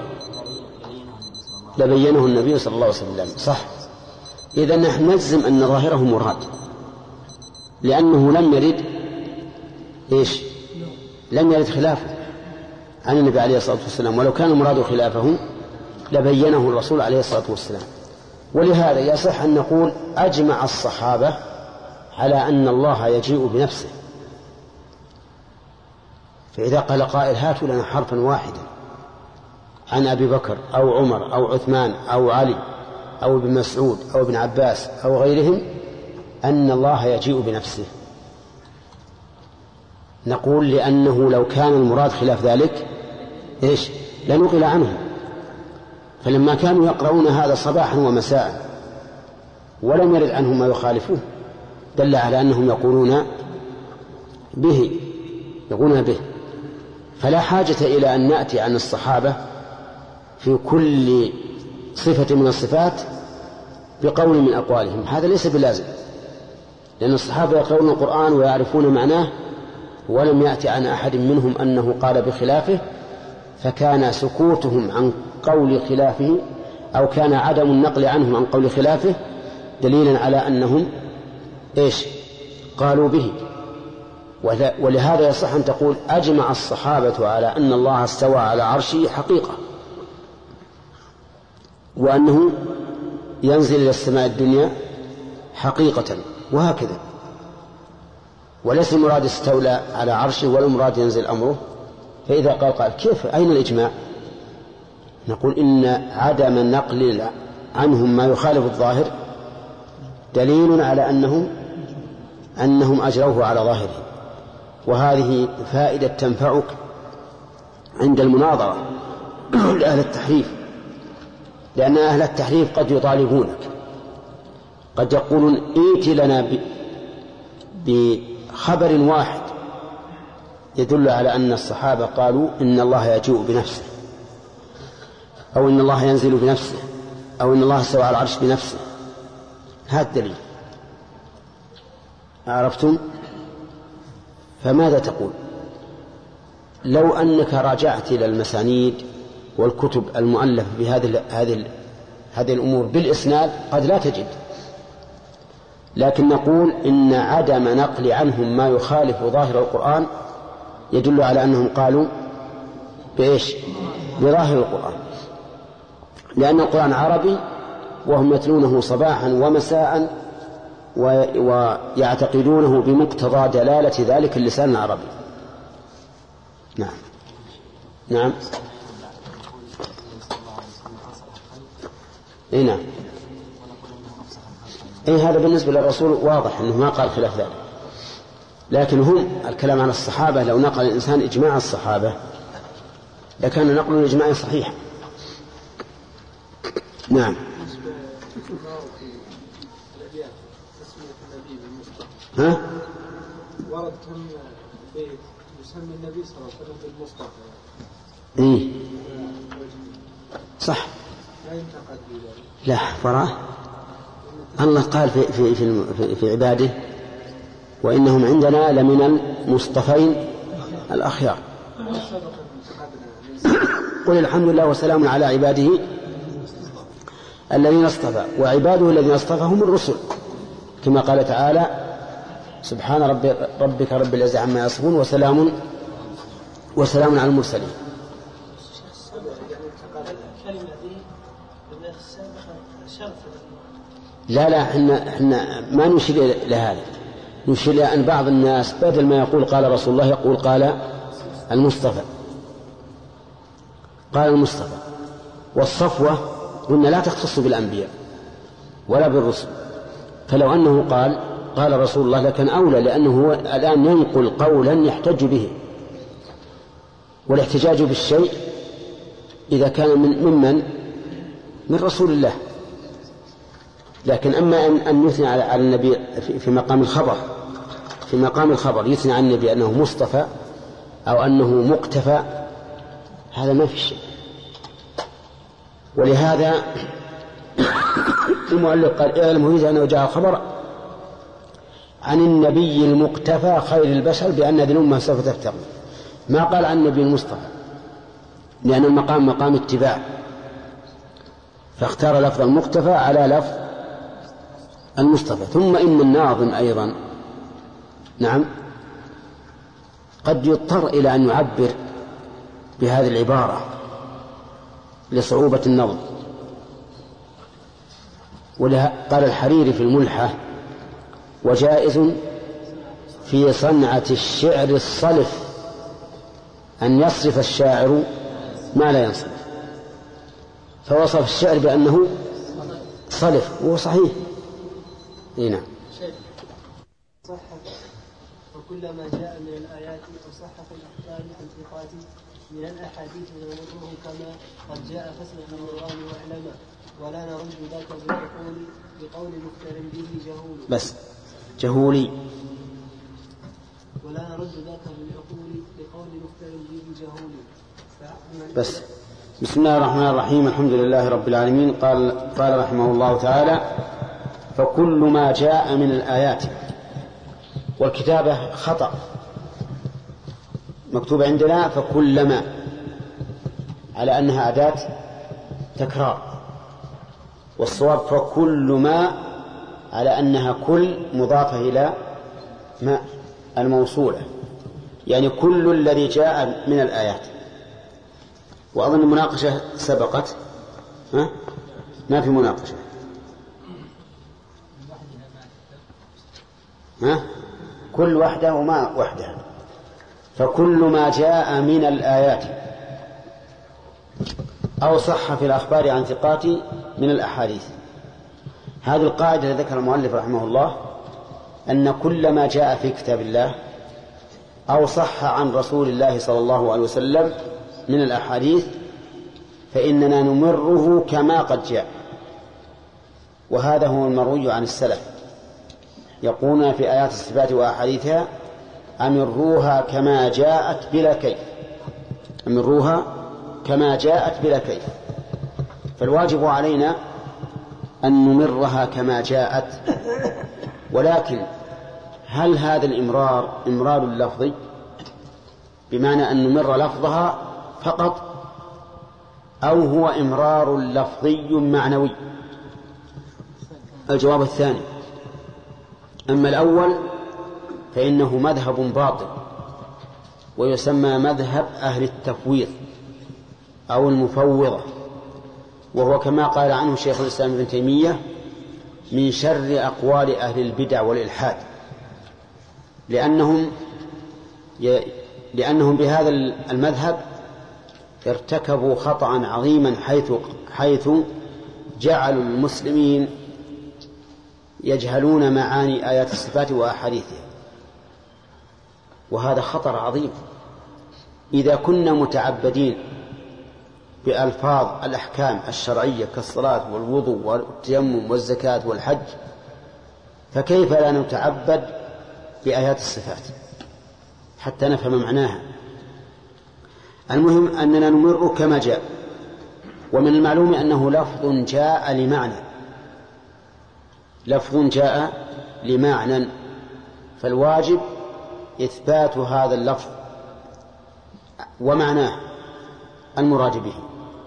[SPEAKER 2] لبينه النبي صلى الله عليه وسلم. صح. إذا نحن نجزم أن ظاهره مراد، لأنه لم يرد إيش؟ لم يرد خلافه عن النبي عليه الصلاة والسلام، ولو كان المراد خلافه لبينه الرسول عليه الصلاة والسلام. ولهذا يصح أن نقول أجمع الصحابة على أن الله يجيء بنفسه. فإذا قال قائل هاتوا لنا حرفا واحدا عن أبي بكر أو عمر أو عثمان أو علي أو ابن مسعود أو ابن عباس أو غيرهم أن الله يجيء بنفسه، نقول لأنه لو كان المراد خلاف ذلك إيش لنقل عنهم. فلما كانوا يقرؤون هذا صباحا ومساء ولم يرد عنهم ما يخالفوه دل على أنهم يقولون به يقولون به. فلا حاجة إلى أن نأتي عن الصحابة في كل صفة من الصفات بقول من أقوالهم، هذا ليس بلازم، لأن الصحابة يقرؤون القرآن ويعرفون معناه ولم يأتي عن أحد منهم أنه قال بخلافه، فكان سكوتهم عن قول خلافه أو كان عدم النقل عنهم عن قول خلافه دليلا على أنهم إيش قالوا به. ولهذا يصح أن تقول أجمع الصحابة على أن الله استوى على عرشه حقيقة، وأنه ينزل إلى السماء الدنيا حقيقة، وهكذا. وليس المراد استولى على عرشه ولا المراد ينزل أمره. فإذا قال قال كيف أين الإجماع؟ نقول إن عدم النقل عنهم ما يخالف الظاهر دليل على أنهم أنهم أجروه على ظاهره. وهذه فائدة تنفعك عند المناظرة لأهل التحريف، لأن أهل التحريف قد يطالبونك، قد يقولون ائت لنا بخبر واحد يدل على أن الصحابة قالوا إن الله يجيء بنفسه، أو إن الله ينزل بنفسه، أو إن الله استوى على العرش بنفسه. هذا الدليل. عرفتم؟ فماذا تقول لو أنك راجعت إلى المسانيد والكتب المؤلفة بهذه هذه هذه الأمور بالإسناد قد لا تجد، لكن نقول إن عدم نقل عنهم ما يخالف ظاهر القرآن يدل على أنهم قالوا بإيش؟ بظاهر القرآن، لأن القرآن عربي وهم يتلونه صباحا ومساء ويعتقدونه بمقتضى دلالة ذلك اللسان العربي. نعم نعم اي نعم اي هذا بالنسبة للرسول واضح انه ما قال خلاف ذلك، لكن هم الكلام عن الصحابة لو نقل الإنسان إجماع الصحابة لكان نقل الإجماع صحيحا. نعم. ها؟
[SPEAKER 10] ورد كم بيت يسمى النبي صلى الله عليه وسلم بالمصطفى.
[SPEAKER 2] إيه صح.
[SPEAKER 10] لا ينتقد بذلك.
[SPEAKER 2] لا فراه الله قال في في في, في عباده وإنهم عندنا لمن المصطفين الأخيار. قل الحمد لله وسلام على عباده الذين اصطفى، وعباده الذين اصطفى هم الرسل، كما قال تعالى سبحان ربي ربك رب العزة عما يصفون وسلام وسلام على المرسلين. لا لا احنا احنا ما نشير لهذا، نشير إلى أن بعض الناس بدل ما يقول قال رسول الله يقول قال المصطفى، قال المصطفى. والصفوة قلنا لا تختص بالأنبياء ولا بالرسل، فلو أنه قال قال رسول الله لكن أولى، لأنه هو الآن ينقل قولا يحتج به، والاحتجاج بالشيء إذا كان من ممن من رسول الله. لكن أما أن, أن يثني على, على النبي في, في مقام الخبر في مقام الخبر يثني عن النبي أنه مصطفى أو أنه مقتفى، هذا ما في شيء. ولهذا المؤلف قال اعلم هذا أنه جاء خبر عن النبي المقتفى خير البشر بأن هذه الأمة سوف تفترق، ما قال عن النبي المصطفى، لأن المقام مقام اتباع، فاختار لفظ المقتفى على لفظ المصطفى. ثم إن الناظم أيضا نعم قد يضطر إلى أن يعبر بهذه العبارة لصعوبة النظم. قال الحريري في الملحة: وجائز في صنعة الشعر الصلف أن يصرف الشاعر ما لا ينصرف، فوصف الشعر بأنه صلف، وهو صحيح. هنا
[SPEAKER 6] صح وكلما جاء من الآيات وصح في الأخبار عن ثقات من الأحاديث نمره كما قد جاء فاسمع من القرآن واعلما ولا نرد ذاك بالعقول بقول مختار به جهول.
[SPEAKER 2] بس جهولي
[SPEAKER 6] ولا نرد ذاك بالعقول بقول مختار به جهول.
[SPEAKER 2] بس بسم الله الرحمن الرحيم. الحمد لله رب العالمين. قال قال رحمه الله تعالى: فكل ما جاء من الآيات. والكتابة خطأ، مكتوب عندنا فكلما على أنها أداة تكرار، والصواب فكل ما على أنها كل مضافة إلى ما الموصولة، يعني كل الذي جاء من الآيات. وأظن المناقشة سبقت، ها؟ ما في مناقشة، ها؟ كل وحده وما وحدها. فكل ما جاء من الآيات أو صح في الأخبار عن ثقات من الأحاديث. هذه القاعدة التي ذكر المؤلف رحمه الله، أن كل ما جاء في كتاب الله أو صح عن رسول الله صلى الله عليه وسلم من الأحاديث فإننا نمره كما قد جاء. وهذا هو المروي عن السلف، يقولون في آيات الصفات وأحاديثها: أمروها كما جاءت بلا كيف، أمروها كما جاءت بلا كيف. فالواجب علينا أن نمرها كما جاءت. ولكن هل هذا الإمرار إمرار لفظي بمعنى أن نمر لفظها فقط، أو هو إمرار لفظي معنوي؟ الجواب الثاني. أما الأول فإنه مذهب باطل، ويسمى مذهب أهل التفويض أو المفوضة، وهو كما قال عنه شيخ الإسلام ابن تيمية: من شر أقوال أهل البدع والإلحاد، لأنهم لأنهم بهذا المذهب ارتكبوا خطأ عظيما، حيث حيث جعلوا المسلمين يجهلون معاني آيات الصفات وأحاديثها، وهذا خطر عظيم. إذا كنا متعبدين بألفاظ الأحكام الشرعية كالصلاة والوضوء والتيمم والزكاة والحج، فكيف لا نتعبد بآيات الصفات حتى نفهم معناها؟ المهم أننا نمر كما جاء. ومن المعلوم أنه لفظ جاء لمعنى، لفظ جاء لمعنى، فالواجب إثبات هذا اللفظ ومعناه المراد به.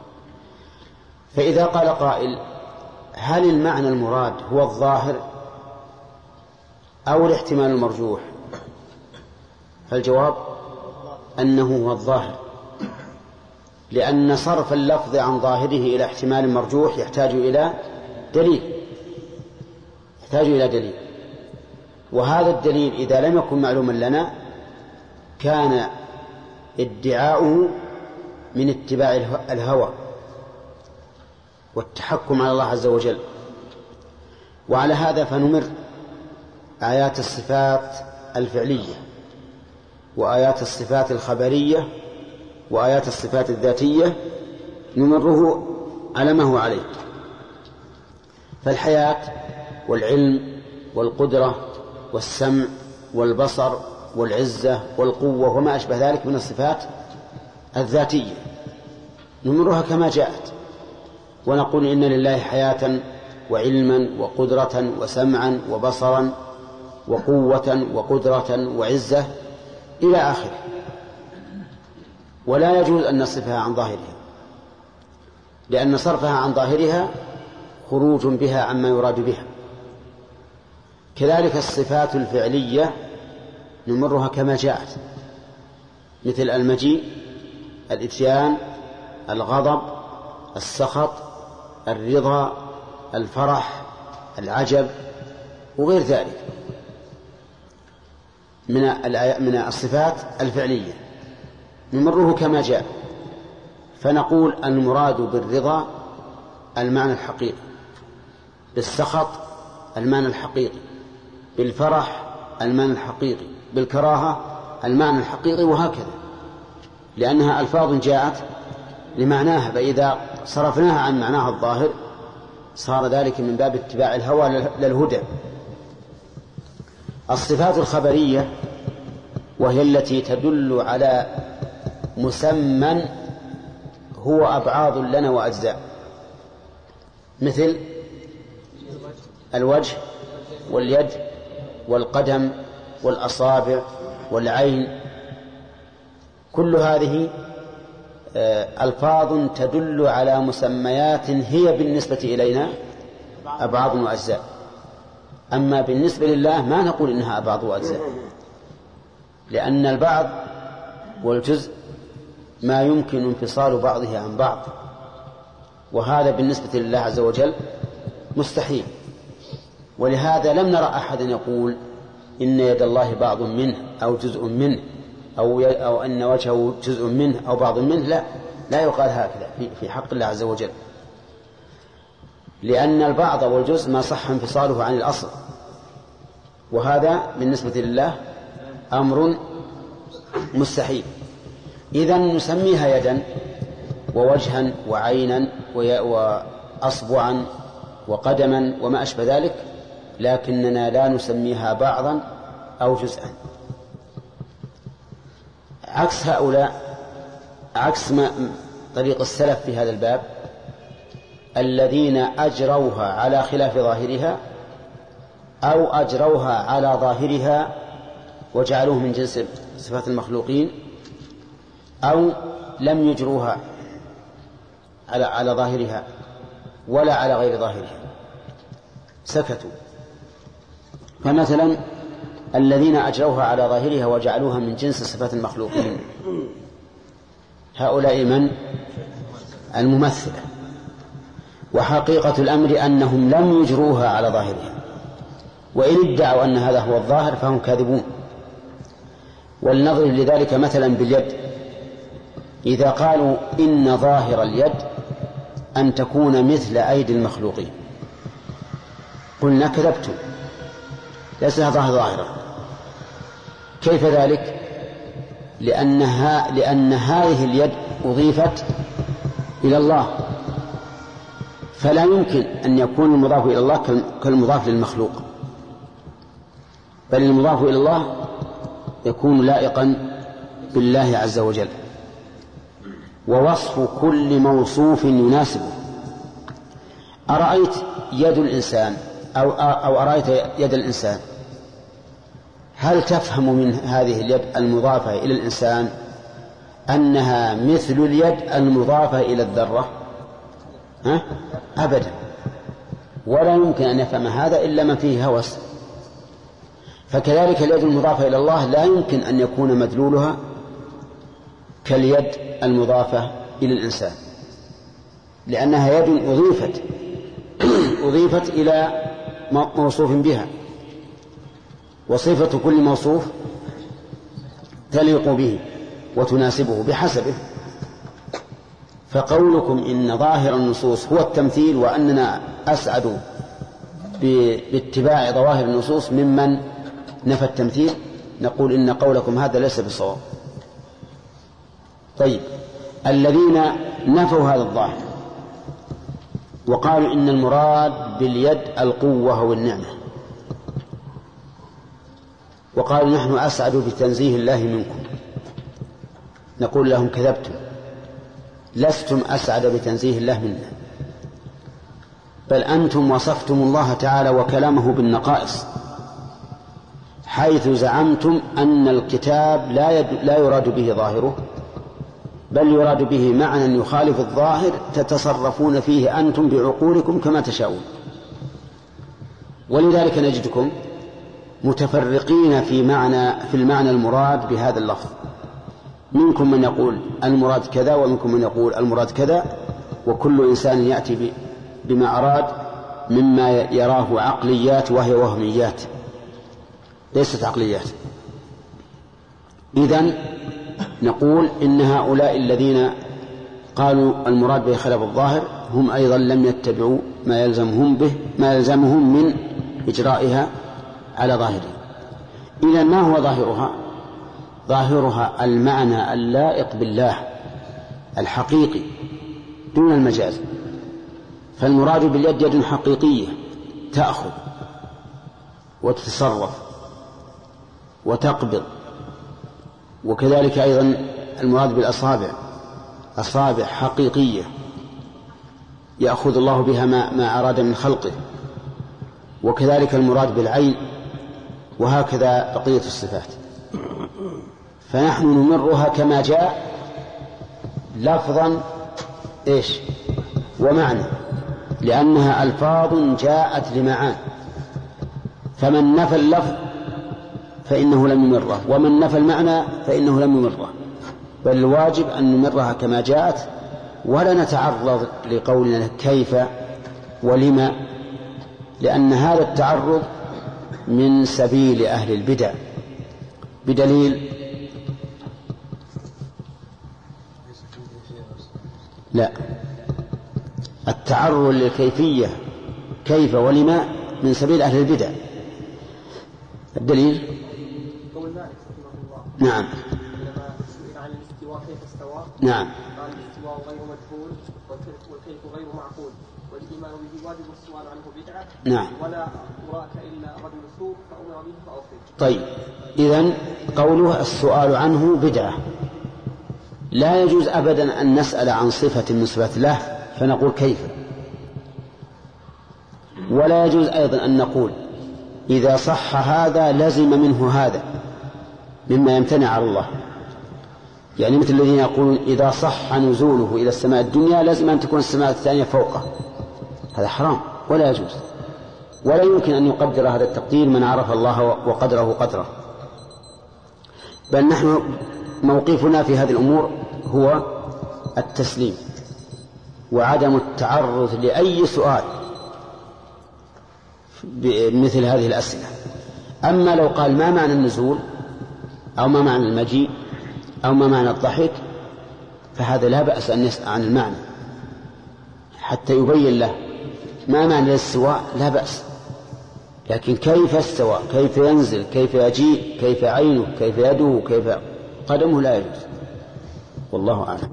[SPEAKER 2] فإذا قال قائل: هل المعنى المراد هو الظاهر أو الاحتمال المرجوح؟ فالجواب أنه هو الظاهر، لأن صرف اللفظ عن ظاهره إلى احتمال مرجوح يحتاج إلى دليل يحتاج إلى دليل وهذا الدليل إذا لم يكن معلوما لنا كان ادعاؤه من اتباع الهوى والتحكم على الله عز وجل. وعلى هذا فنمر آيات الصفات الفعلية وآيات الصفات الخبرية وآيات الصفات الذاتية نمره على ما هو عليه. فالحياة والعلم والقدرة والسمع والبصر والعزة والقوة وما أشبه ذلك من الصفات الذاتية نمرها كما جاءت، ونقول إن لله حياة وعلما وقدرة وسمعا وبصرا وقوة وقدرة وعزة إلى آخره، ولا يجوز أن نصفها عن ظاهرها، لأن صرفها عن ظاهرها خروج بها عما يراد بها. كذلك الصفات الفعلية نمرها كما جاءت، مثل المجيء، الإتيان، الغضب، السخط، الرضا، الفرح، العجب وغير ذلك من من الصفات الفعلية نمره كما جاء. فنقول المراد بالرضا المعنى الحقيقي، بالسخط المعنى الحقيقي، بالفرح المعنى الحقيقي، بالكراهة المعنى الحقيقي، وهكذا، لأنها ألفاظ جاءت لمعناها، فإذا صرفناها عن معناها الظاهر صار ذلك من باب اتباع الهوى للهدى. الصفات الخبرية وهي التي تدل على مسمى هو أبعاض لنا وأجزاء، مثل الوجه واليد والقدم والأصابع والعين، كل هذه ألفاظ تدل على مسميات هي بالنسبة إلينا أبعاض وأجزاء. أما بالنسبة لله ما نقول إنها أبعاض وأجزاء، لأن البعض والجزء ما يمكن انفصال بعضه عن بعض، وهذا بالنسبة لله عز وجل مستحيل. ولهذا لم نرى أحدا يقول إن يد الله بعض منه أو جزء منه أو, أو أن وجهه جزء منه أو بعض منه، لا لا يقال هكذا في حق الله عز وجل، لأن البعض والجزء ما صح انفصاله عن الأصل، وهذا بالنسبة لله أمر مستحيل. إذن نسميها يدا ووجها وعينا وأصبعا وقدما وما أشبه ذلك، لكننا لا نسميها بعضا أو جزءا. عكس هؤلاء، عكس ما طريق السلف في هذا الباب الذين أجروها على خلاف ظاهرها أو أجروها على ظاهرها وجعلوه من جنس صفات المخلوقين، أو لم يجروها على على ظاهرها ولا على غير ظاهرها، سكتوا. فمثلا الذين أجروها على ظاهرها وجعلوها من جنس صفات المخلوقين هؤلاء من؟ الممثلة. وحقيقة الأمر أنهم لم يجروها على ظاهرها، وإن ادعوا أن هذا هو الظاهر فهم كاذبون. ولنضرب لذلك مثلا باليد، إذا قالوا إن ظاهر اليد أن تكون مثل أيدي المخلوقين، قلنا كذبتم، ليس لها ظاهرة. كيف ذلك؟ لأنها لأن هذه اليد أضيفت إلى الله، فلا يمكن أن يكون المضاف إلى الله كالمضاف للمخلوق، بل المضاف إلى الله يكون لائقا بالله عز وجل. ووصف كل موصوف يناسبه. أرأيت يد الإنسان أو, أو أرأيت يد الإنسان، هل تفهم من هذه اليد المضافة إلى الإنسان أنها مثل اليد المضافة إلى الذرة؟ ها؟ أبدا، ولا يمكن أن يفهم هذا إلا من فيه هوس. فكذلك اليد المضافة إلى الله لا يمكن أن يكون مدلولها كاليد المضافة إلى الإنسان، لأنها يد أضيفت أضيفت إلى موصوف بها، وصفة كل موصوف تليق به وتناسبه بحسبه. فقولكم إن ظاهر النصوص هو التمثيل وأننا أسعد باتباع ظواهر النصوص ممن نفى التمثيل، نقول إن قولكم هذا ليس بصواب. طيب، الذين نفوا هذا الظاهر وقالوا إن المراد باليد القوة والنعمة، وقالوا نحن أسعد بتنزيه الله منكم، نقول لهم كذبتم، لستم أسعد بتنزيه الله منا، بل أنتم وصفتم الله تعالى وكلامه بالنقائص، حيث زعمتم أن الكتاب لا, يد... لا يراد به ظاهره، بل يراد به معنى يخالف الظاهر تتصرفون فيه أنتم بعقولكم كما تشاءون. ولذلك نجدكم متفرقين في معنى في المعنى المراد بهذا اللفظ، منكم من يقول المراد كذا ومنكم من يقول المراد كذا، وكل إنسان يأتي بما أراد مما يراه عقليات وهي وهميات ليست عقليات. إذن نقول إن هؤلاء الذين قالوا المراد به خلاف الظاهر هم أيضا لم يتبعوا ما يلزمهم به ما يلزمهم من إجرائها على ظاهره. إذن ما هو ظاهرها؟ ظاهرها المعنى اللائق بالله الحقيقي دون المجاز. فالمراد باليد يد حقيقية تأخذ وتتصرف وتقبض، وكذلك أيضا المراد بالأصابع أصابع حقيقية يأخذ الله بها ما, ما أراد من خلقه، وكذلك المراد بالعين، وهكذا بقية الصفات. فنحن نمرها كما جاء لفظا إيش ومعنى، لأنها ألفاظ جاءت لمعان، فمن نفى اللفظ فإنه لم يمره، ومن نفى المعنى فإنه لم يمره، بل الواجب أن نمرها كما جاءت، ولا نتعرض لقولنا كيف ولما، لأن هذا التعرض من سبيل أهل البدع، بدليل لا التعرض للكيفية كيف ولما من سبيل أهل البدع. الدليل نعم
[SPEAKER 5] عن الاستواء كيف استوى
[SPEAKER 2] نعم
[SPEAKER 5] قال الاستواء غير مجهول والكيف غير معقول والإيمان به واجب والسؤال عنه بدعة
[SPEAKER 2] نعم
[SPEAKER 5] ولا أراك إلا رجل سوء فأمر به فأوفي.
[SPEAKER 2] طيب إذن قوله السؤال عنه بدعة، لا يجوز أبدا أن نسأل عن صفة من صفات الله فنقول كيف، ولا يجوز أيضا أن نقول إذا صح هذا لزم منه هذا مما يمتنع على الله، يعني مثل الذين يقولون إذا صح نزوله إلى السماء الدنيا لازم أن تكون السماء الثانية فوقه، هذا حرام ولا يجوز، ولا يمكن أن يقدر هذا التقدير من عرف الله وقدره قدره. بل نحن موقفنا في هذه الأمور هو التسليم وعدم التعرض لأي سؤال بمثل هذه الأسئلة. أما لو قال ما معنى النزول أو ما معنى المجيء أو ما معنى الضحك فهذا لا بأس أن يسأل عن المعنى حتى يبين له ما معنى الاستواء، لا بأس، لكن كيف استوى، كيف ينزل، كيف يجيء، كيف عينه، كيف يده، كيف قدمه، لا يجوز. والله أعلم.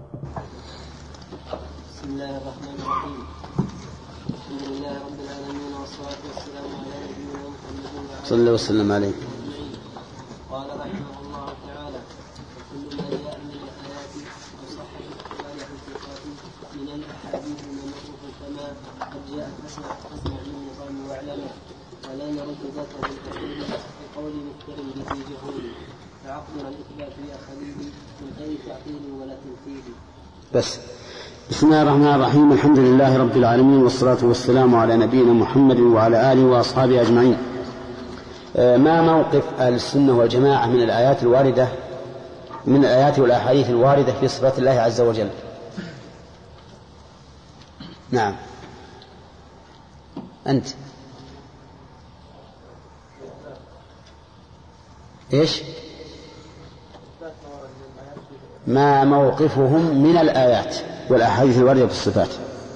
[SPEAKER 6] بسم الله الرحمن الرحيم. الحمد لله رب العالمين والصلاة والسلام على نبينا محمد
[SPEAKER 2] صلى الله وسلم عليه.
[SPEAKER 6] قال رحمه الله تعالى: وكل ما جاء من الآيات وصح الاحتمال في الصفات من الأحاديث المنصوص كما قد جاء فاسمع فاسمع من نظام واعلمه ولا نرد ذاته بالتقول بقول مفتر به جهول فعقلنا الإثبات يا خليلي من غير تعطيل ولا تمثيل.
[SPEAKER 2] بس بسم الله الرحمن الرحيم. الحمد لله رب العالمين والصلاة والسلام على نبينا محمد وعلى آله وأصحابه أجمعين. ما موقف أهل السنة والجماعة من الآيات الواردة من الآيات والأحاديث الواردة في صفات الله عز وجل؟ نعم أنت إيش ما موقفهم من الآيات والأحاديث الواردة في الصفات؟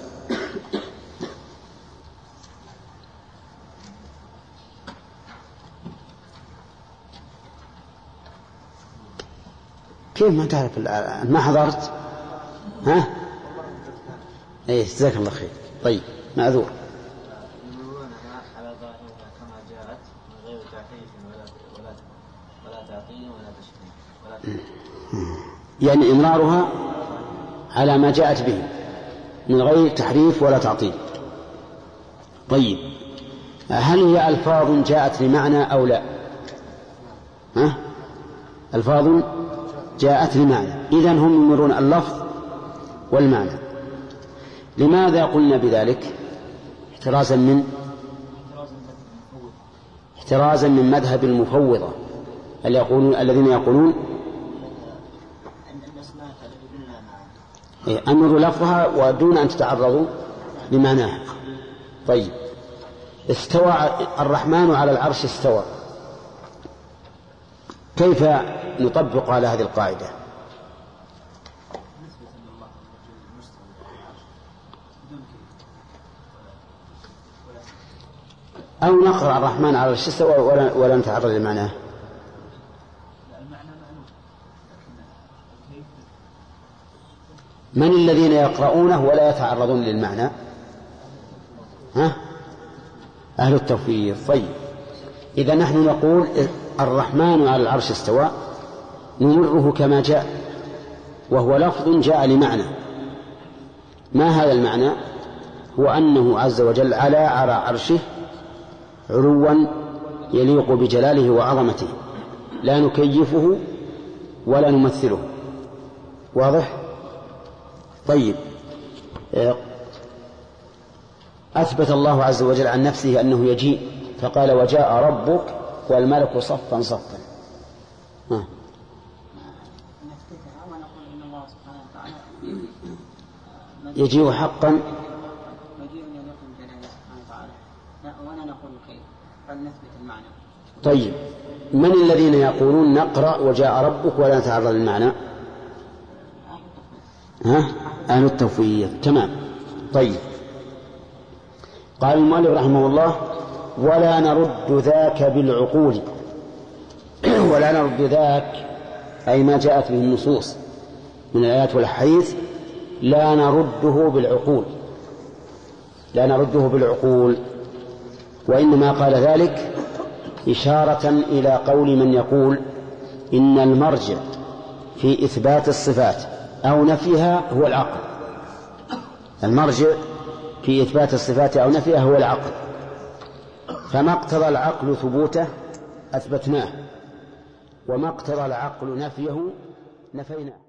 [SPEAKER 2] كيف ما تعرف ما حضرت؟ ها؟ ايه جزاك الله خير. طيب معذور.
[SPEAKER 11] يمرونها على ظاهرها كما جاءت من غير تحريف ولا ولا ولا تعطيل ولا تشبيه ولا
[SPEAKER 2] يعني إمرارها على ما جاءت به من غير تحريف ولا تعطيل. طيب هل هي ألفاظ جاءت لمعنى أو لا؟ ها؟ ألفاظ جاءت لمعنى، إذن هم يمرون اللفظ والمعنى. لماذا قلنا بذلك؟ احترازا من احترازا من مذهب المفوضة الذين يقولون أمروا لفظها ودون أن تتعرضوا لمعناها. طيب استوى الرحمن على العرش استوى، كيف نطبق على هذه القاعدة؟ أو نقرأ الرحمن على العرش استوى ولا, ولا نتعرض لمعناه. من الذين يقرؤونه ولا يتعرضون للمعنى؟ ها؟ أهل التوفيق. طيب إذا نحن نقول الرحمن على العرش استوى نمره كما جاء، وهو لفظ جاء لمعنى. ما هذا المعنى؟ هو أنه عز وجل على على عرشه علوا يليق بجلاله وعظمته، لا نكيفه ولا نمثله. واضح؟ طيب أثبت الله عز وجل عن نفسه أنه يجيء، فقال وجاء ربك والملك صفا صفا. ها. يجيء حقا
[SPEAKER 4] ولا نقول كيف، بل نثبت المعنى.
[SPEAKER 2] طيب من الذين يقولون نقرأ وجاء ربك ولا نتعرض للمعنى؟ ها؟ أهل التوفيق. تمام. طيب قال المؤلف رحمه الله ولا نرد ذاك بالعقول. ولا نرد ذاك أي ما جاءت به النصوص من الآيات والأحاديث لا نرده بالعقول، لا نرده بالعقول، وإنما قال ذلك إشارة إلى قول من يقول إن المرجع في إثبات الصفات أو نفيها هو العقل. المرجع في إثبات الصفات أو نفيها هو العقل، فما اقتضى العقل ثبوته أثبتناه، وما اقتضى العقل نفيه نفيناه.